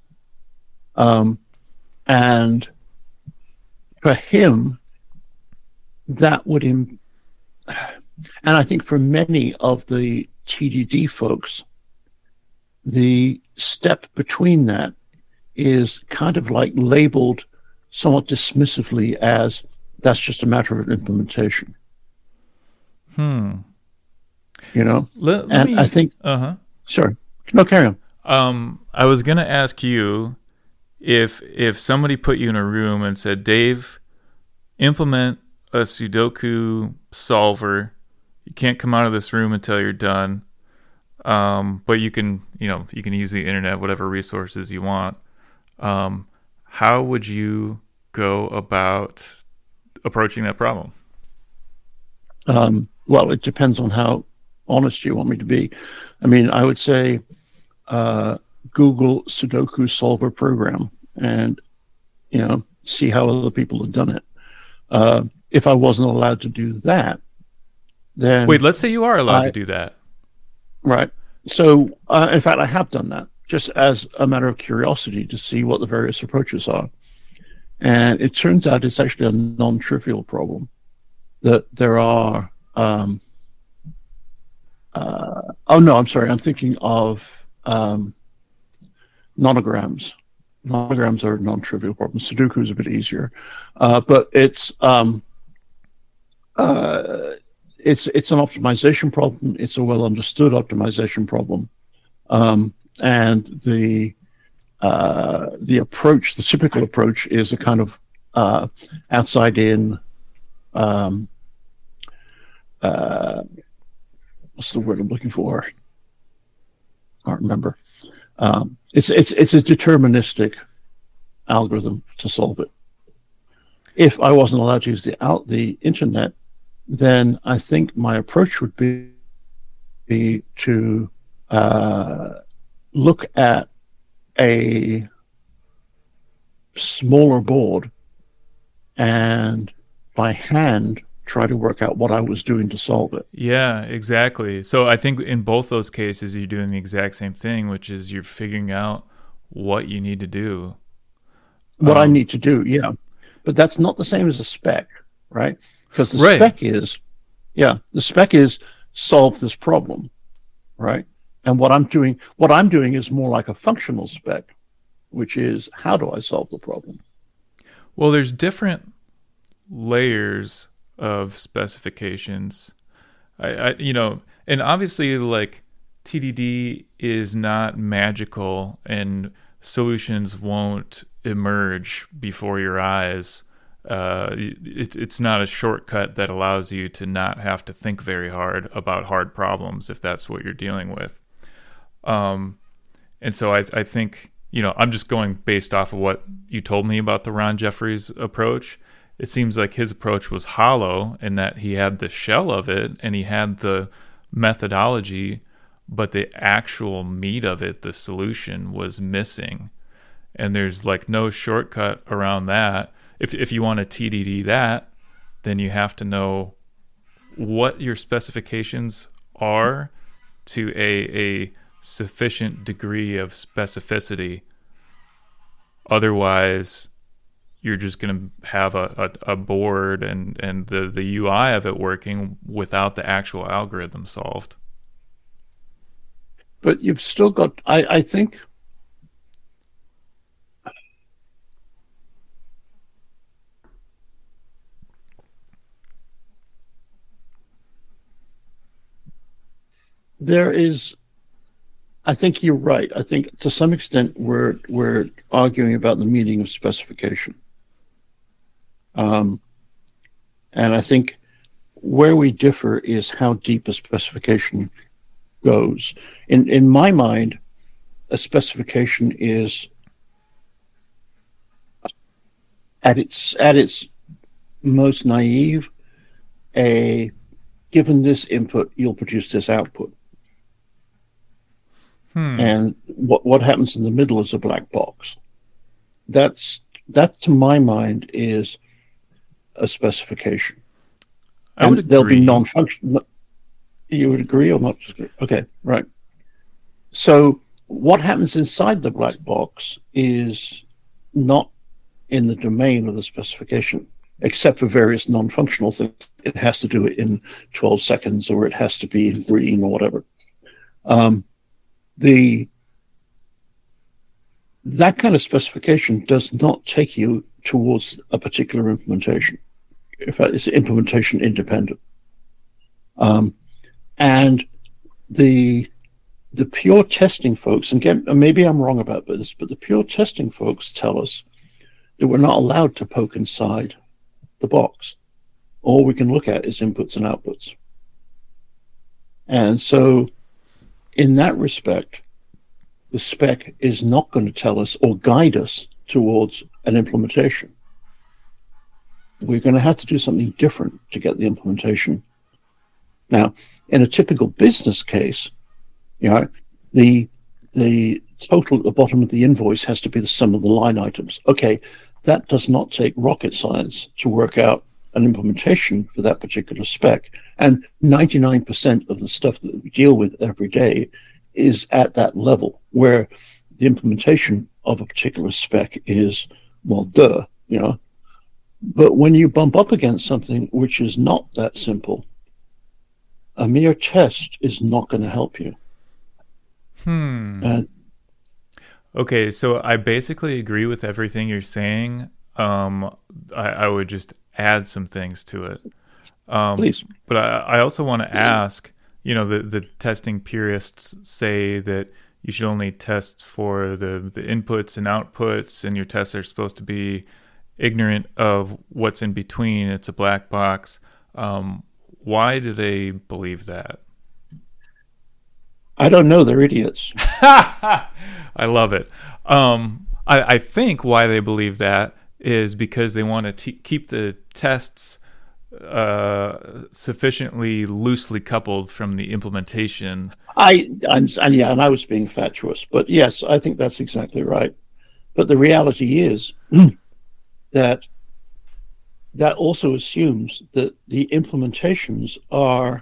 And for him, that would... and I think for many of the TDD folks, the step between that is kind of like labeled somewhat dismissively as that's just a matter of implementation. You know? I think... Sorry. No, carry on. I was going to ask you if somebody put you in a room and said, Dave, implement a Sudoku solver. You can't come out of this room until you're done. But you can use the internet, whatever resources you want. How would you go about approaching that problem? Well, it depends on how honest you want me to be. I mean, I would say Google Sudoku solver program and, see how other people have done it. If I wasn't allowed to do that, then... Wait, let's say you are allowed to do that. Right. So, in fact, I have done that just as a matter of curiosity to see what the various approaches are. And it turns out it's actually a non-trivial problem. That there are... I'm sorry. I'm thinking of nonograms. Nonograms are a non-trivial problem. Sudoku is a bit easier. But it's an optimization problem. It's a well-understood optimization problem. And the approach, the typical approach, is a kind of outside-in. What's the word I'm looking for? I can't remember. It's a deterministic algorithm to solve it. If I wasn't allowed to use the internet, then I think my approach would be to look at a smaller board and by hand try to work out what I was doing to solve it. Yeah, exactly. So I think in both those cases, you're doing the exact same thing, which is you're figuring out what you need to do. What I need to do, yeah. But that's not the same as a spec, right? Because the spec is solve this problem, right? And what I'm doing is more like a functional spec, which is how do I solve the problem? Well, there's different layers of specifications. And obviously, like, TDD is not magical and solutions won't emerge before your eyes. It's not a shortcut that allows you to not have to think very hard about hard problems if that's what you're dealing with. And so I think, I'm just going based off of what you told me about the Ron Jeffries approach. it seems like his approach was hollow in that he had the shell of it and he had the methodology, but the actual meat of it, the solution, was missing. And there's like no shortcut around that. If you want to TDD that, then you have to know what your specifications are to a sufficient degree of specificity. Otherwise, you're just going to have a board and the UI of it working without the actual algorithm solved. But you've still got, I think, there is, I think you're right. I think to some extent we're arguing about the meaning of specification. And I think where we differ is how deep a specification goes. In my mind, a specification is at its most naive, given this input, you'll produce this output. And what happens in the middle is a black box. That to my mind is a specification. I would agree. There'll be non-functional. You would agree or not disagree? Okay, right. So what happens inside the black box is not in the domain of the specification, except for various non-functional things. It has to do it in 12 seconds, or it has to be in green, or whatever. That kind of specification does not take you towards a particular implementation. In fact, it's implementation independent. And the pure testing folks, and again, maybe I'm wrong about this, but the pure testing folks tell us that we're not allowed to poke inside the box. All we can look at is inputs and outputs. And so in that respect, the spec is not going to tell us or guide us towards an implementation. We're going to have to do something different to get the implementation. Now, in a typical business case, the total at the bottom of the invoice has to be the sum of the line items. Okay, that does not take rocket science to work out an implementation for that particular spec. And 99% of the stuff that we deal with every day is at that level, where the implementation of a particular spec is, well, duh. But when you bump up against something which is not that simple, a mere test is not going to help you. Okay, so I basically agree with everything you're saying. I would just add some things to it. Please. But I also want to ask, the testing purists say that you should only test for the inputs and outputs, and your tests are supposed to be ignorant of what's in between. It's a black box. Why do they believe that? I don't know. They're idiots. I love it. I think why they believe that is because they want to keep the tests sufficiently loosely coupled from the implementation. And I was being fatuous, but yes, I think that's exactly right. But the reality is that also assumes that the implementations are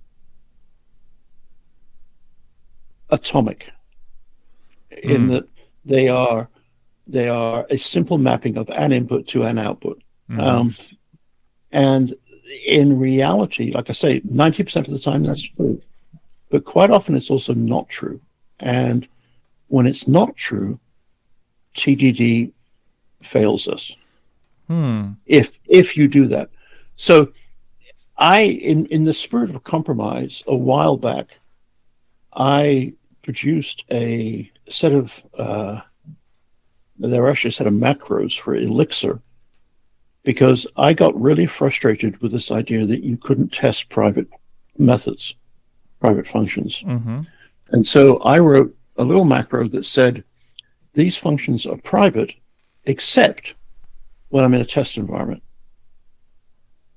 atomic, in that they are a simple mapping of an input to an output. And in reality, like I say, 90% of the time that's true, but quite often it's also not true. And when it's not true, TDD fails us. If you do that. So in the spirit of compromise, a while back, I produced a set of there were actually a set of macros for Elixir, because I got really frustrated with this idea that you couldn't test private methods, private functions. And so I wrote a little macro that said, these functions are private, except when I'm in a test environment.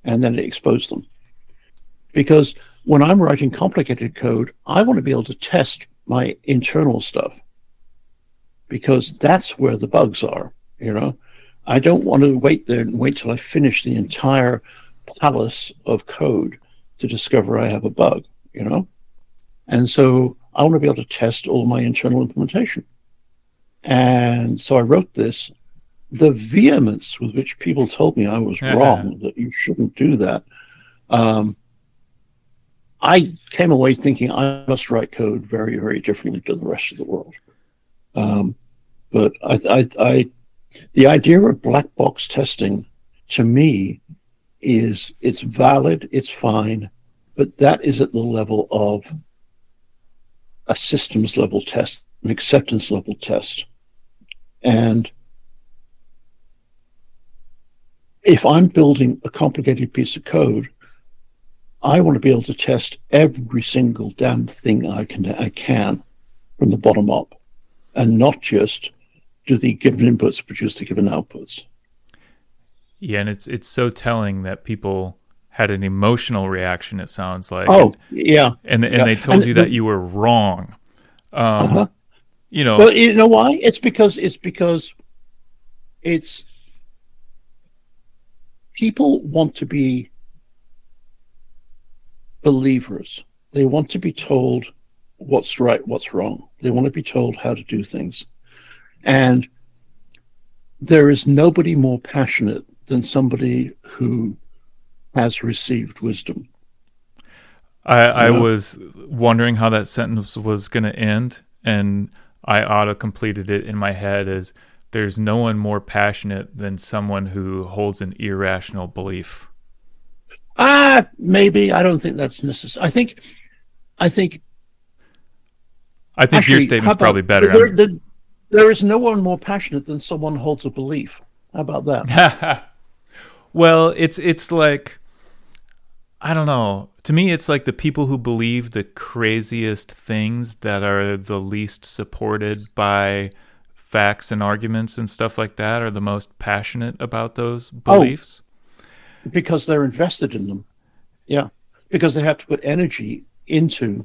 and then it exposed them. Because when I'm writing complicated code, I want to be able to test my internal stuff, because that's where the bugs are, you know. I don't want to wait there and wait till I finish the entire palace of code to discover I have a bug, you know. And so I want to be able to test all my internal implementation. And so I wrote this. The vehemence with which people told me I was wrong, that you shouldn't do that, I came away thinking I must write code very, very differently to the rest of the world. But the idea of black box testing, to me, is it's valid, it's fine, but that is at the level of a systems level test, an acceptance level test. And if I'm building a complicated piece of code, I want to be able to test every single damn thing I can from the bottom up, and not just do the given inputs produce the given outputs. Yeah, and it's so telling that people had an emotional reaction, it sounds like. Yeah. And they told you that you were wrong. You know. Well, you know why? It's because people want to be believers. They want to be told what's right, what's wrong. They want to be told how to do things. And there is nobody more passionate than somebody who has received wisdom. I was wondering how that sentence was going to end, and I auto-completed it in my head as, there's no one more passionate than someone who holds an irrational belief. Maybe. I don't think that's necessary. I think actually, your statement's probably better. There is no one more passionate than someone who holds a belief. How about that? Well, it's like, I don't know. To me, it's like the people who believe the craziest things that are the least supported by facts and arguments and stuff like that are the most passionate about those beliefs. Because they're invested in them. Yeah. Because they have to put energy into,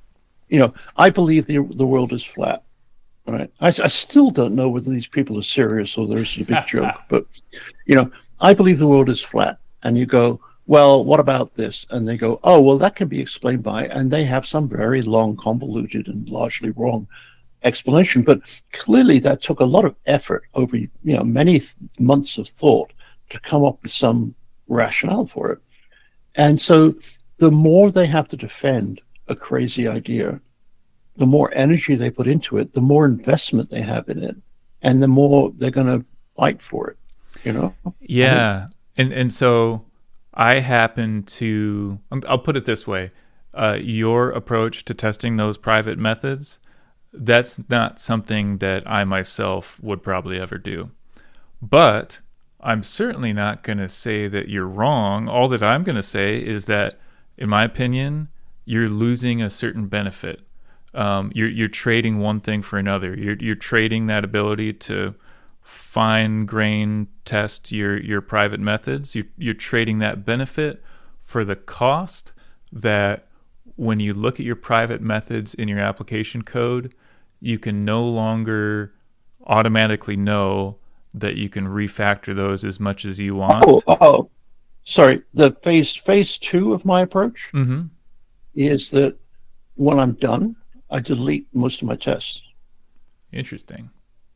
I believe the world is flat. Right. I still don't know whether these people are serious or there's a big joke, but, I believe the world is flat. And you go, well, what about this? And they go, oh, well, that can be explained by, and they have some very long, convoluted, and largely wrong explanation. But clearly that took a lot of effort over, many months of thought to come up with some rationale for it. And so the more they have to defend a crazy idea, the more energy they put into it, the more investment they have in it, and the more they're going to fight for it, Yeah. And so I happen to, I'll put it this way, your approach to testing those private methods, that's not something that I myself would probably ever do. But I'm certainly not going to say that you're wrong. All that I'm going to say is that, in my opinion, you're losing a certain benefit. You're trading one thing for another. You're trading that ability to fine-grain test your private methods. You're trading that benefit for the cost that when you look at your private methods in your application code, you can no longer automatically know that you can refactor those as much as you want. Sorry. The phase 2 of my approach is that when I'm done, I delete most of my tests. Interesting.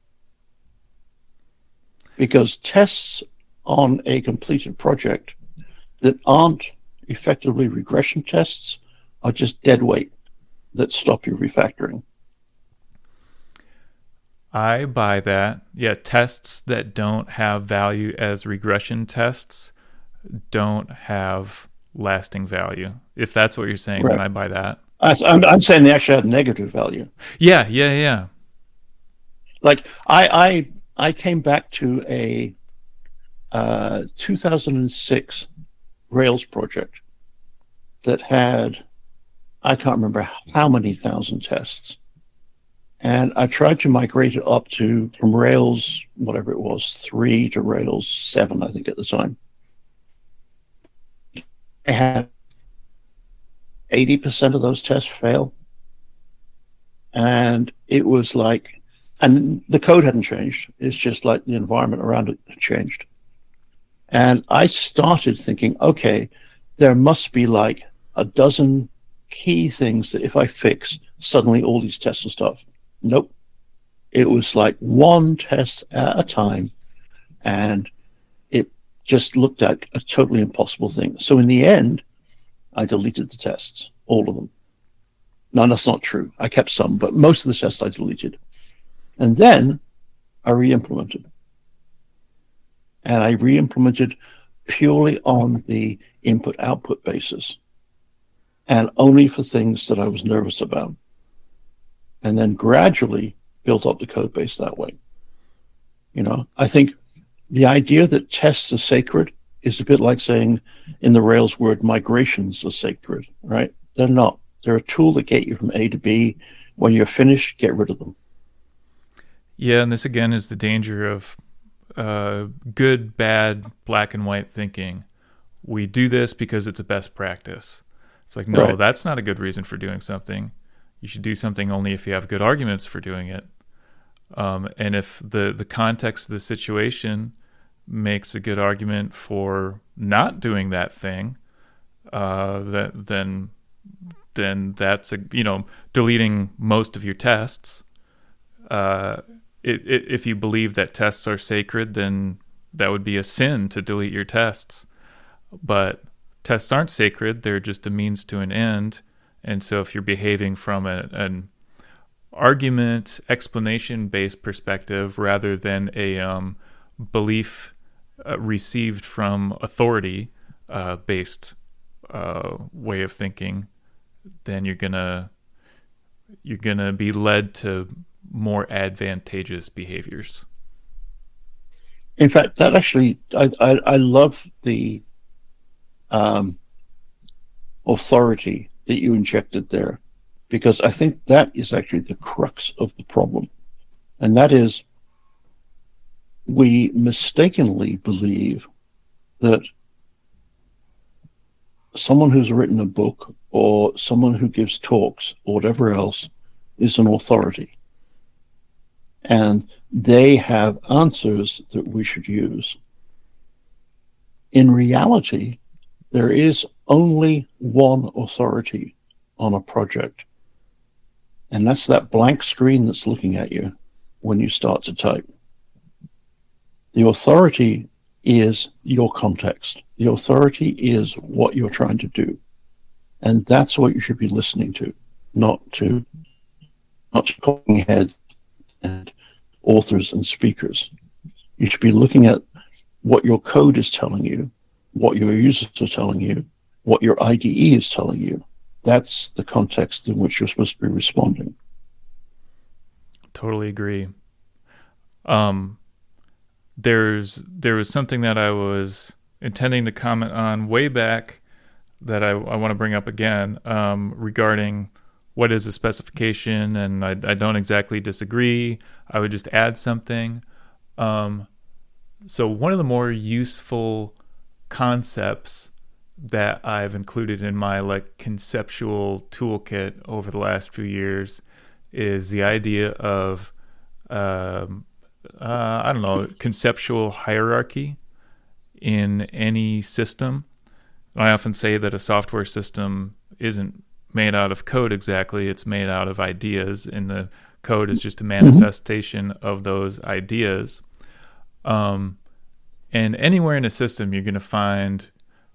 Because tests on a completed project that aren't effectively regression tests are just dead weight that stop you refactoring. I buy that. Yeah, tests that don't have value as regression tests don't have lasting value. If that's what you're saying, right, then I buy that. I'm saying they actually have negative value. Yeah. Like I came back to a 2006 Rails project that had, I can't remember how many thousand tests. And I tried to migrate it up from Rails, whatever it was, 3 to Rails 7, I think at the time. I had 80% of those tests fail. And it was like, and the code hadn't changed. It's just like the environment around it had changed. And I started thinking, okay, there must be like a dozen key things that if I fix, suddenly all these tests will start. Nope. It was like one test at a time. And it just looked like a totally impossible thing. So in the end, I deleted the tests, all of them. No, that's not true. I kept some, but most of the tests I deleted. And then I re-implemented. And I re-implemented purely on the input-output basis and only for things that I was nervous about. And then gradually built up the code base that way. You know, I think the idea that tests are sacred is a bit like saying in the Rails word, migrations are sacred, right? They're not. They're a tool that get you from A to B. When you're finished, get rid of them. Yeah, and this again is the danger of good, bad, black and white thinking. We do this because it's a best practice. It's like, no, Right. that's not a good reason for doing something. You should do something only if you have good arguments for doing it. And if the context of the situation makes a good argument for not doing that thing, then that's deleting most of your tests. If you believe that tests are sacred, then that would be a sin to delete your tests. But tests aren't sacred; they're just a means to an end. And so, if you're behaving from an argument explanation-based perspective rather than a belief received from authority based way of thinking, then you're gonna be led to more advantageous behaviors. In fact, that actually, I love the authority that you injected there, because I think that is actually the crux of the problem. And that is, we mistakenly believe that someone who's written a book or someone who gives talks or whatever else is an authority. And they have answers that we should use. In reality, there is only one authority on a project. And that's that blank screen that's looking at you when you start to type. The authority is your context. The authority is what you're trying to do. And that's what you should be listening to, not to talking heads and authors and speakers. You should be looking at what your code is telling you, what your users are telling you, what your IDE is telling you. That's the context in which you're supposed to be responding. Totally agree. There was something that I was intending to comment on way back that I want to bring up again regarding what is a specification, and I don't exactly disagree. I would just add something. So one of the more useful concepts that I've included in my conceptual toolkit over the last few years is the idea of conceptual hierarchy in any system. I often say that a software system isn't made out of code exactly, it's made out of ideas, and the code is just a manifestation of those ideas. And anywhere in a system, you're going to find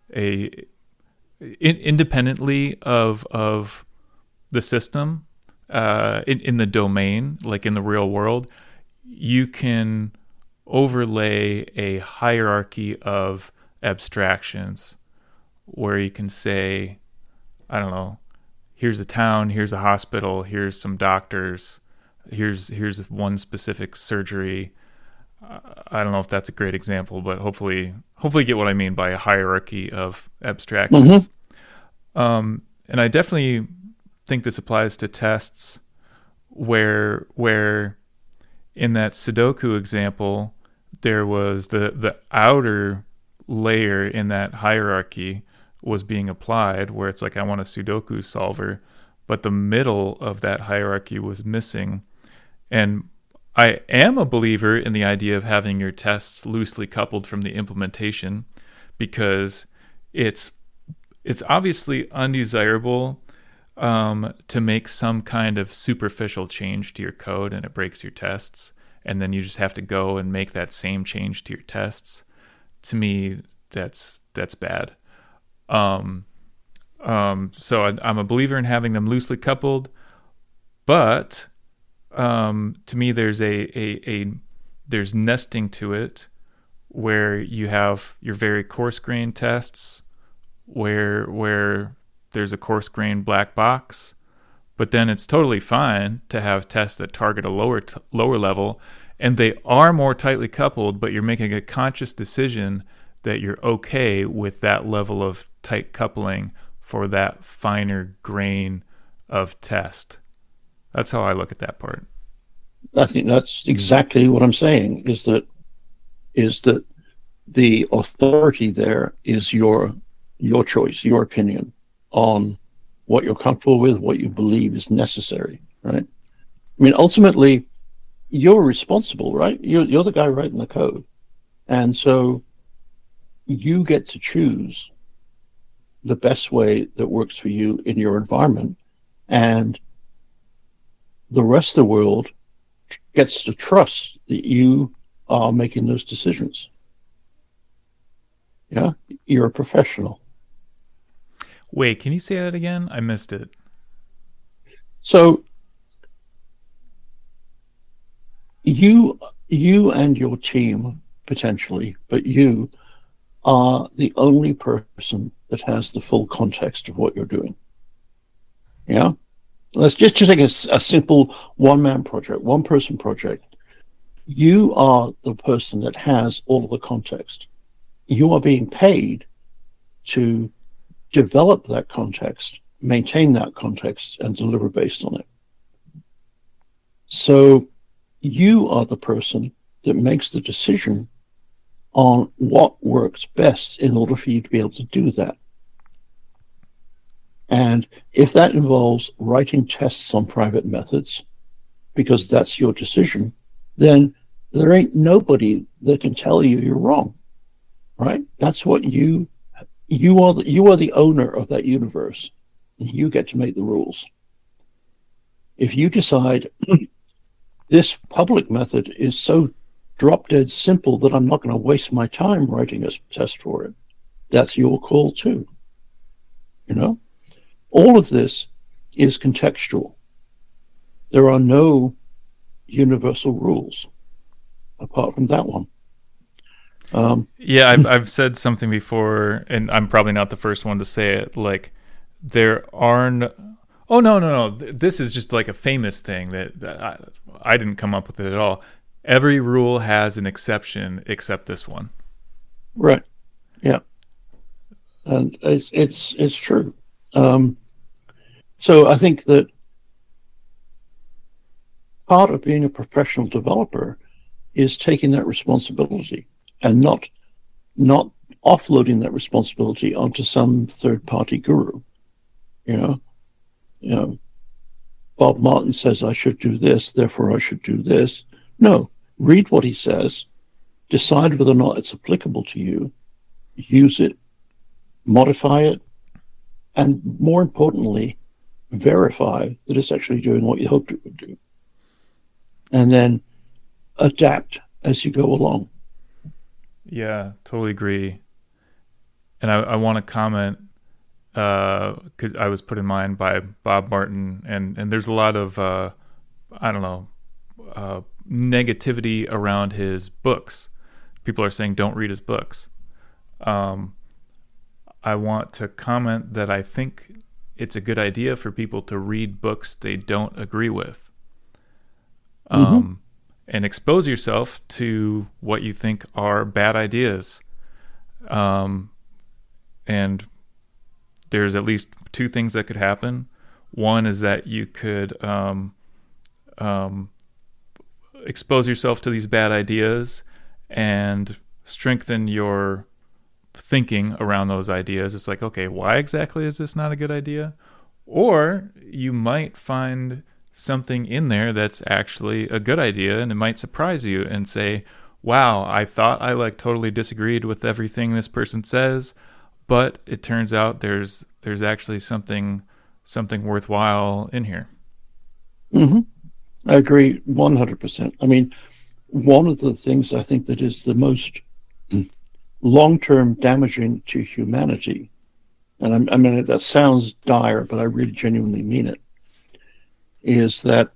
independently of the system, in the domain, like in the real world, you can overlay a hierarchy of abstractions where you can say, I don't know, here's a town, here's a hospital, here's some doctors, here's one specific surgery. I don't know if that's a great example, but hopefully you get what I mean by a hierarchy of abstractions. And I definitely think this applies to tests where in that Sudoku example, there was the outer layer in that hierarchy was being applied, where it's like I want a Sudoku solver, but the middle of that hierarchy was missing. And I am a believer in the idea of having your tests loosely coupled from the implementation, because it's obviously undesirable to make some kind of superficial change to your code and it breaks your tests, and then you just have to go and make that same change to your tests. To me, that's bad. So I'm a believer in having them loosely coupled, but to me, there's there's nesting to it, where you have your very coarse-grained tests, where there's a coarse-grained black box, but then it's totally fine to have tests that target a lower level, and they are more tightly coupled, but you're making a conscious decision that you're okay with that level of tight coupling for that finer grain of test. That's how I look at that part. I think that's exactly what I'm saying, is that the authority there is your choice, your opinion on what you're comfortable with, what you believe is necessary, right? I mean, ultimately, you're responsible, right? You're the guy writing the code. And so you get to choose the best way that works for you in your environment. And the rest of the world gets to trust that you are making those decisions. Yeah, you're a professional. Wait, can you say that again? I missed it. So you and your team, potentially, but you are the only person that has the full context of what you're doing. Yeah? Let's just take a simple one-man project, one-person project. You are the person that has all of the context. You are being paid to develop that context, maintain that context, and deliver based on it. So you are the person that makes the decision on what works best in order for you to be able to do that. And if that involves writing tests on private methods, because that's your decision, then there ain't nobody that can tell you you're wrong, right? That's what you are the owner of that universe, and you get to make the rules. If you decide this public method is so drop dead simple that I'm not going to waste my time writing a test for it, that's your call too. You know, all of this is contextual. There are no universal rules apart from that one. Yeah, I've said something before, and I'm probably not the first one to say it. Like, there are no. Oh, no. This is just like a famous thing that I didn't come up with it at all. Every rule has an exception except this one. Right. Yeah. And it's true. So I think that part of being a professional developer is taking that responsibility and not offloading that responsibility onto some third-party guru. You know, Bob Martin says I should do this, therefore I should do this. No, read what he says, decide whether or not it's applicable to you, use it, modify it, and more importantly, verify that it's actually doing what you hoped it would do. And then adapt as you go along. Yeah, totally agree. And I want to comment, because I was put in mind by Bob Martin, and there's a lot of, negativity around his books. People are saying don't read his books. I want to comment that I think it's a good idea for people to read books they don't agree with. And expose yourself to what you think are bad ideas. And there's at least two things that could happen. One is that you could expose yourself to these bad ideas and strengthen your thinking around those ideas. It's like, okay, why exactly is this not a good idea? Or you might find something in there that's actually a good idea, and it might surprise you and say, wow, I thought I like totally disagreed with everything this person says, but it turns out there's actually something worthwhile in here. Mm-hmm. I agree 100%. I mean, one of the things I think that is the most long-term damaging to humanity, and I mean, that sounds dire, but I really genuinely mean it, is that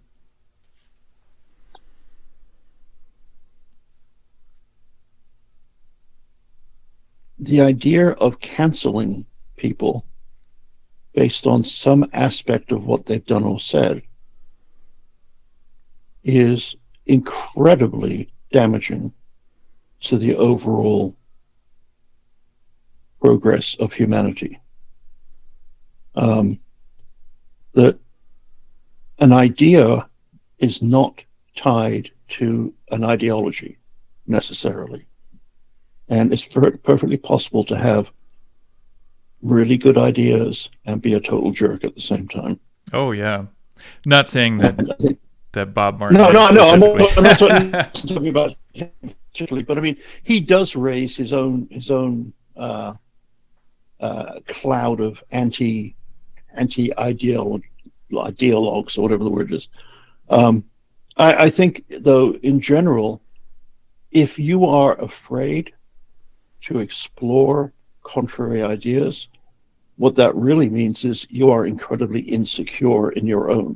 the idea of canceling people based on some aspect of what they've done or said is incredibly damaging to the overall progress of humanity. That an idea is not tied to an ideology necessarily. And it's perfectly possible to have really good ideas and be a total jerk at the same time. Oh, yeah. Not saying that Bob Martin. No, I'm not talking about him particularly, but I mean, he does raise his own cloud of anti-ideologues or whatever the word is. I think, though, in general, if you are afraid to explore contrary ideas, what that really means is you are incredibly insecure in your own.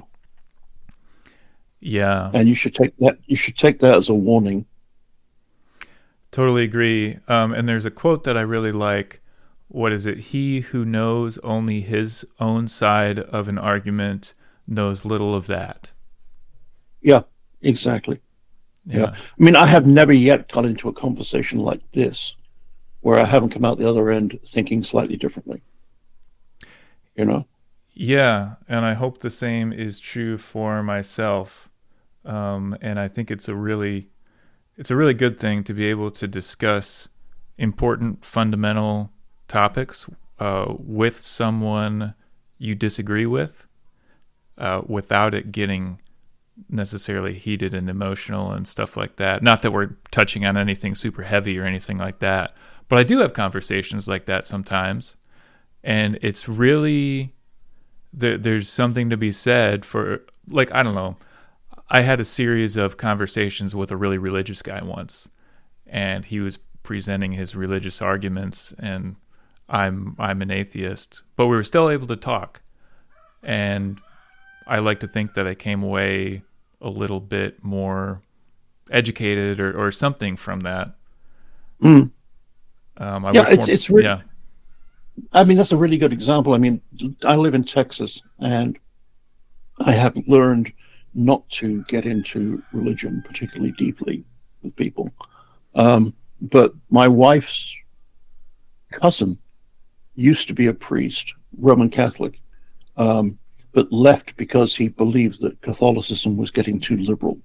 Yeah. And you should take that as a warning. Totally agree. And there's a quote that I really like. What is it? He who knows only his own side of an argument knows little of that. Yeah, exactly. Yeah. I mean, I have never yet got into a conversation like this where I haven't come out the other end thinking slightly differently. You know? Yeah, and I hope the same is true for myself. And I think it's a really good thing to be able to discuss important fundamental topics with someone you disagree with, without it getting necessarily heated and emotional and stuff like that. Not that we're touching on anything super heavy or anything like that, but I do have conversations like that sometimes, and it's really there's something to be said for, like, I don't know. I had a series of conversations with a really religious guy once, and he was presenting his religious arguments, and I'm an atheist, but we were still able to talk. And I like to think that I came away a little bit more educated or something from that. Mm. It's really, yeah. I mean, that's a really good example. I mean, I live in Texas, and I have learned not to get into religion particularly deeply with people. But my wife's cousin used to be a priest, Roman Catholic, but left because he believed that Catholicism was getting too liberal.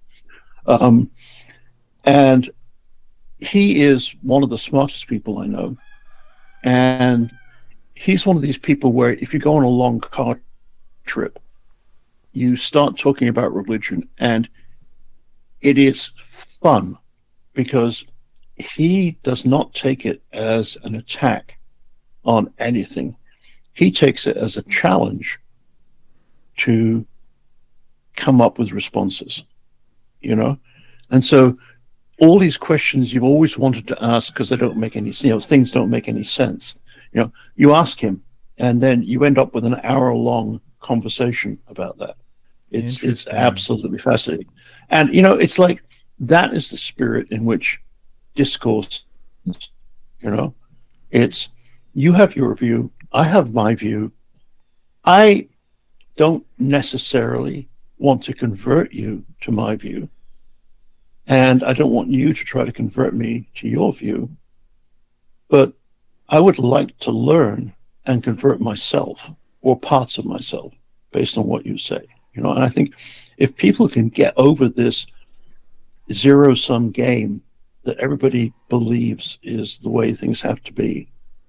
And he is one of the smartest people I know. And he's one of these people where if you go on a long car trip, you start talking about religion, and it is fun because he does not take it as an attack on anything. He takes it as a challenge to come up with responses, you know? And so all these questions you've always wanted to ask because they don't make any, things don't make any sense. You ask him, and then you end up with an hour-long conversation about that. It's absolutely fascinating. And, it's like that is the spirit in which discourse, it's you have your view, I have my view. I don't necessarily want to convert you to my view, and I don't want you to try to convert me to your view, but I would like to learn and convert myself or parts of myself based on what you say. And I think if people can get over this zero-sum game that everybody believes is the way things have to be,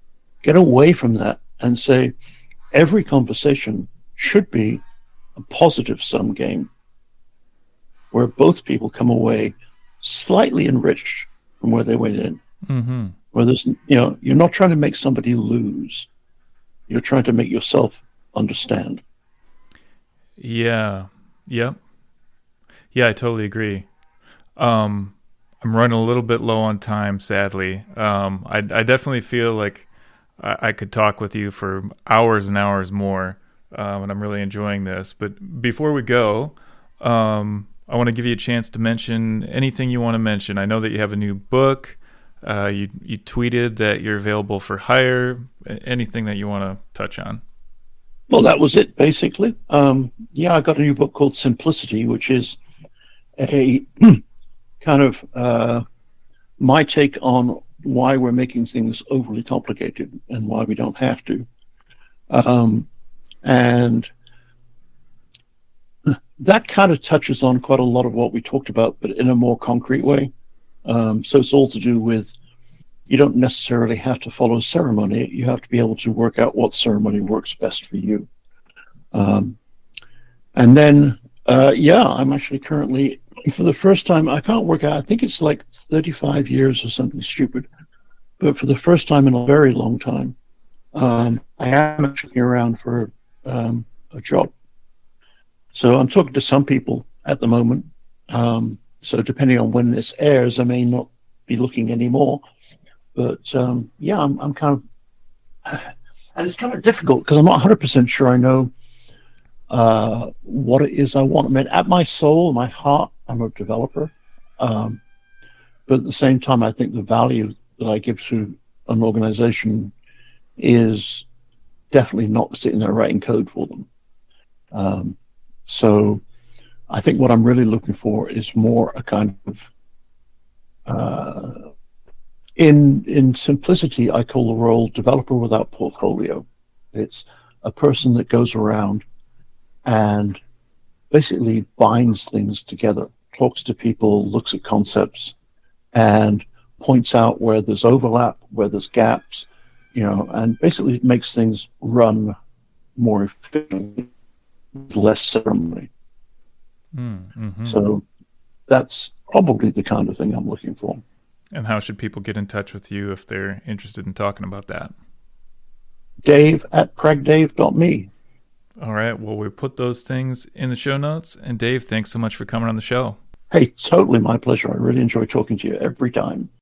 get away from that and say every conversation should be a positive sum game where both people come away slightly enriched from where they went in. Mm-hmm. Where there's, you're not trying to make somebody lose. You're trying to make yourself understand. Yeah. Yep. Yeah, I totally agree. I'm running a little bit low on time, sadly. I definitely feel like I could talk with you for hours and hours more, and I'm really enjoying this. But before we go, I want to give you a chance to mention anything you want to mention. I know that you have a new book. You tweeted that you're available for hire. Anything that you want to touch on? Well, that was it, basically. I got a new book called Simplicity, which is a kind of my take on why we're making things overly complicated and why we don't have to. And that kind of touches on quite a lot of what we talked about, but in a more concrete way. So it's all to do with, you don't necessarily have to follow ceremony. You have to be able to work out what ceremony works best for you. And then, I'm actually currently, for the first time, I can't work out, I think it's like 35 years or something stupid, but for the first time in a very long time, I am actually around for a job. So I'm talking to some people at the moment. So depending on when this airs, I may not be looking anymore. But I'm kind of, and it's kind of difficult because I'm not 100% sure I know what it is I want. I mean, at my soul, my heart, I'm a developer. But at the same time, I think the value that I give to an organization is definitely not sitting there writing code for them. So I think what I'm really looking for is more a kind of, in simplicity, I call the role developer without portfolio. It's a person that goes around and basically binds things together, talks to people, looks at concepts, and points out where there's overlap, where there's gaps, and basically makes things run more efficiently, less ceremony. Mm-hmm. So that's probably the kind of thing I'm looking for. And how should people get in touch with you if they're interested in talking about that? Dave@pragdave.me. All right. Well, we put those things in the show notes. And Dave, thanks so much for coming on the show. Hey, totally my pleasure. I really enjoy talking to you every time.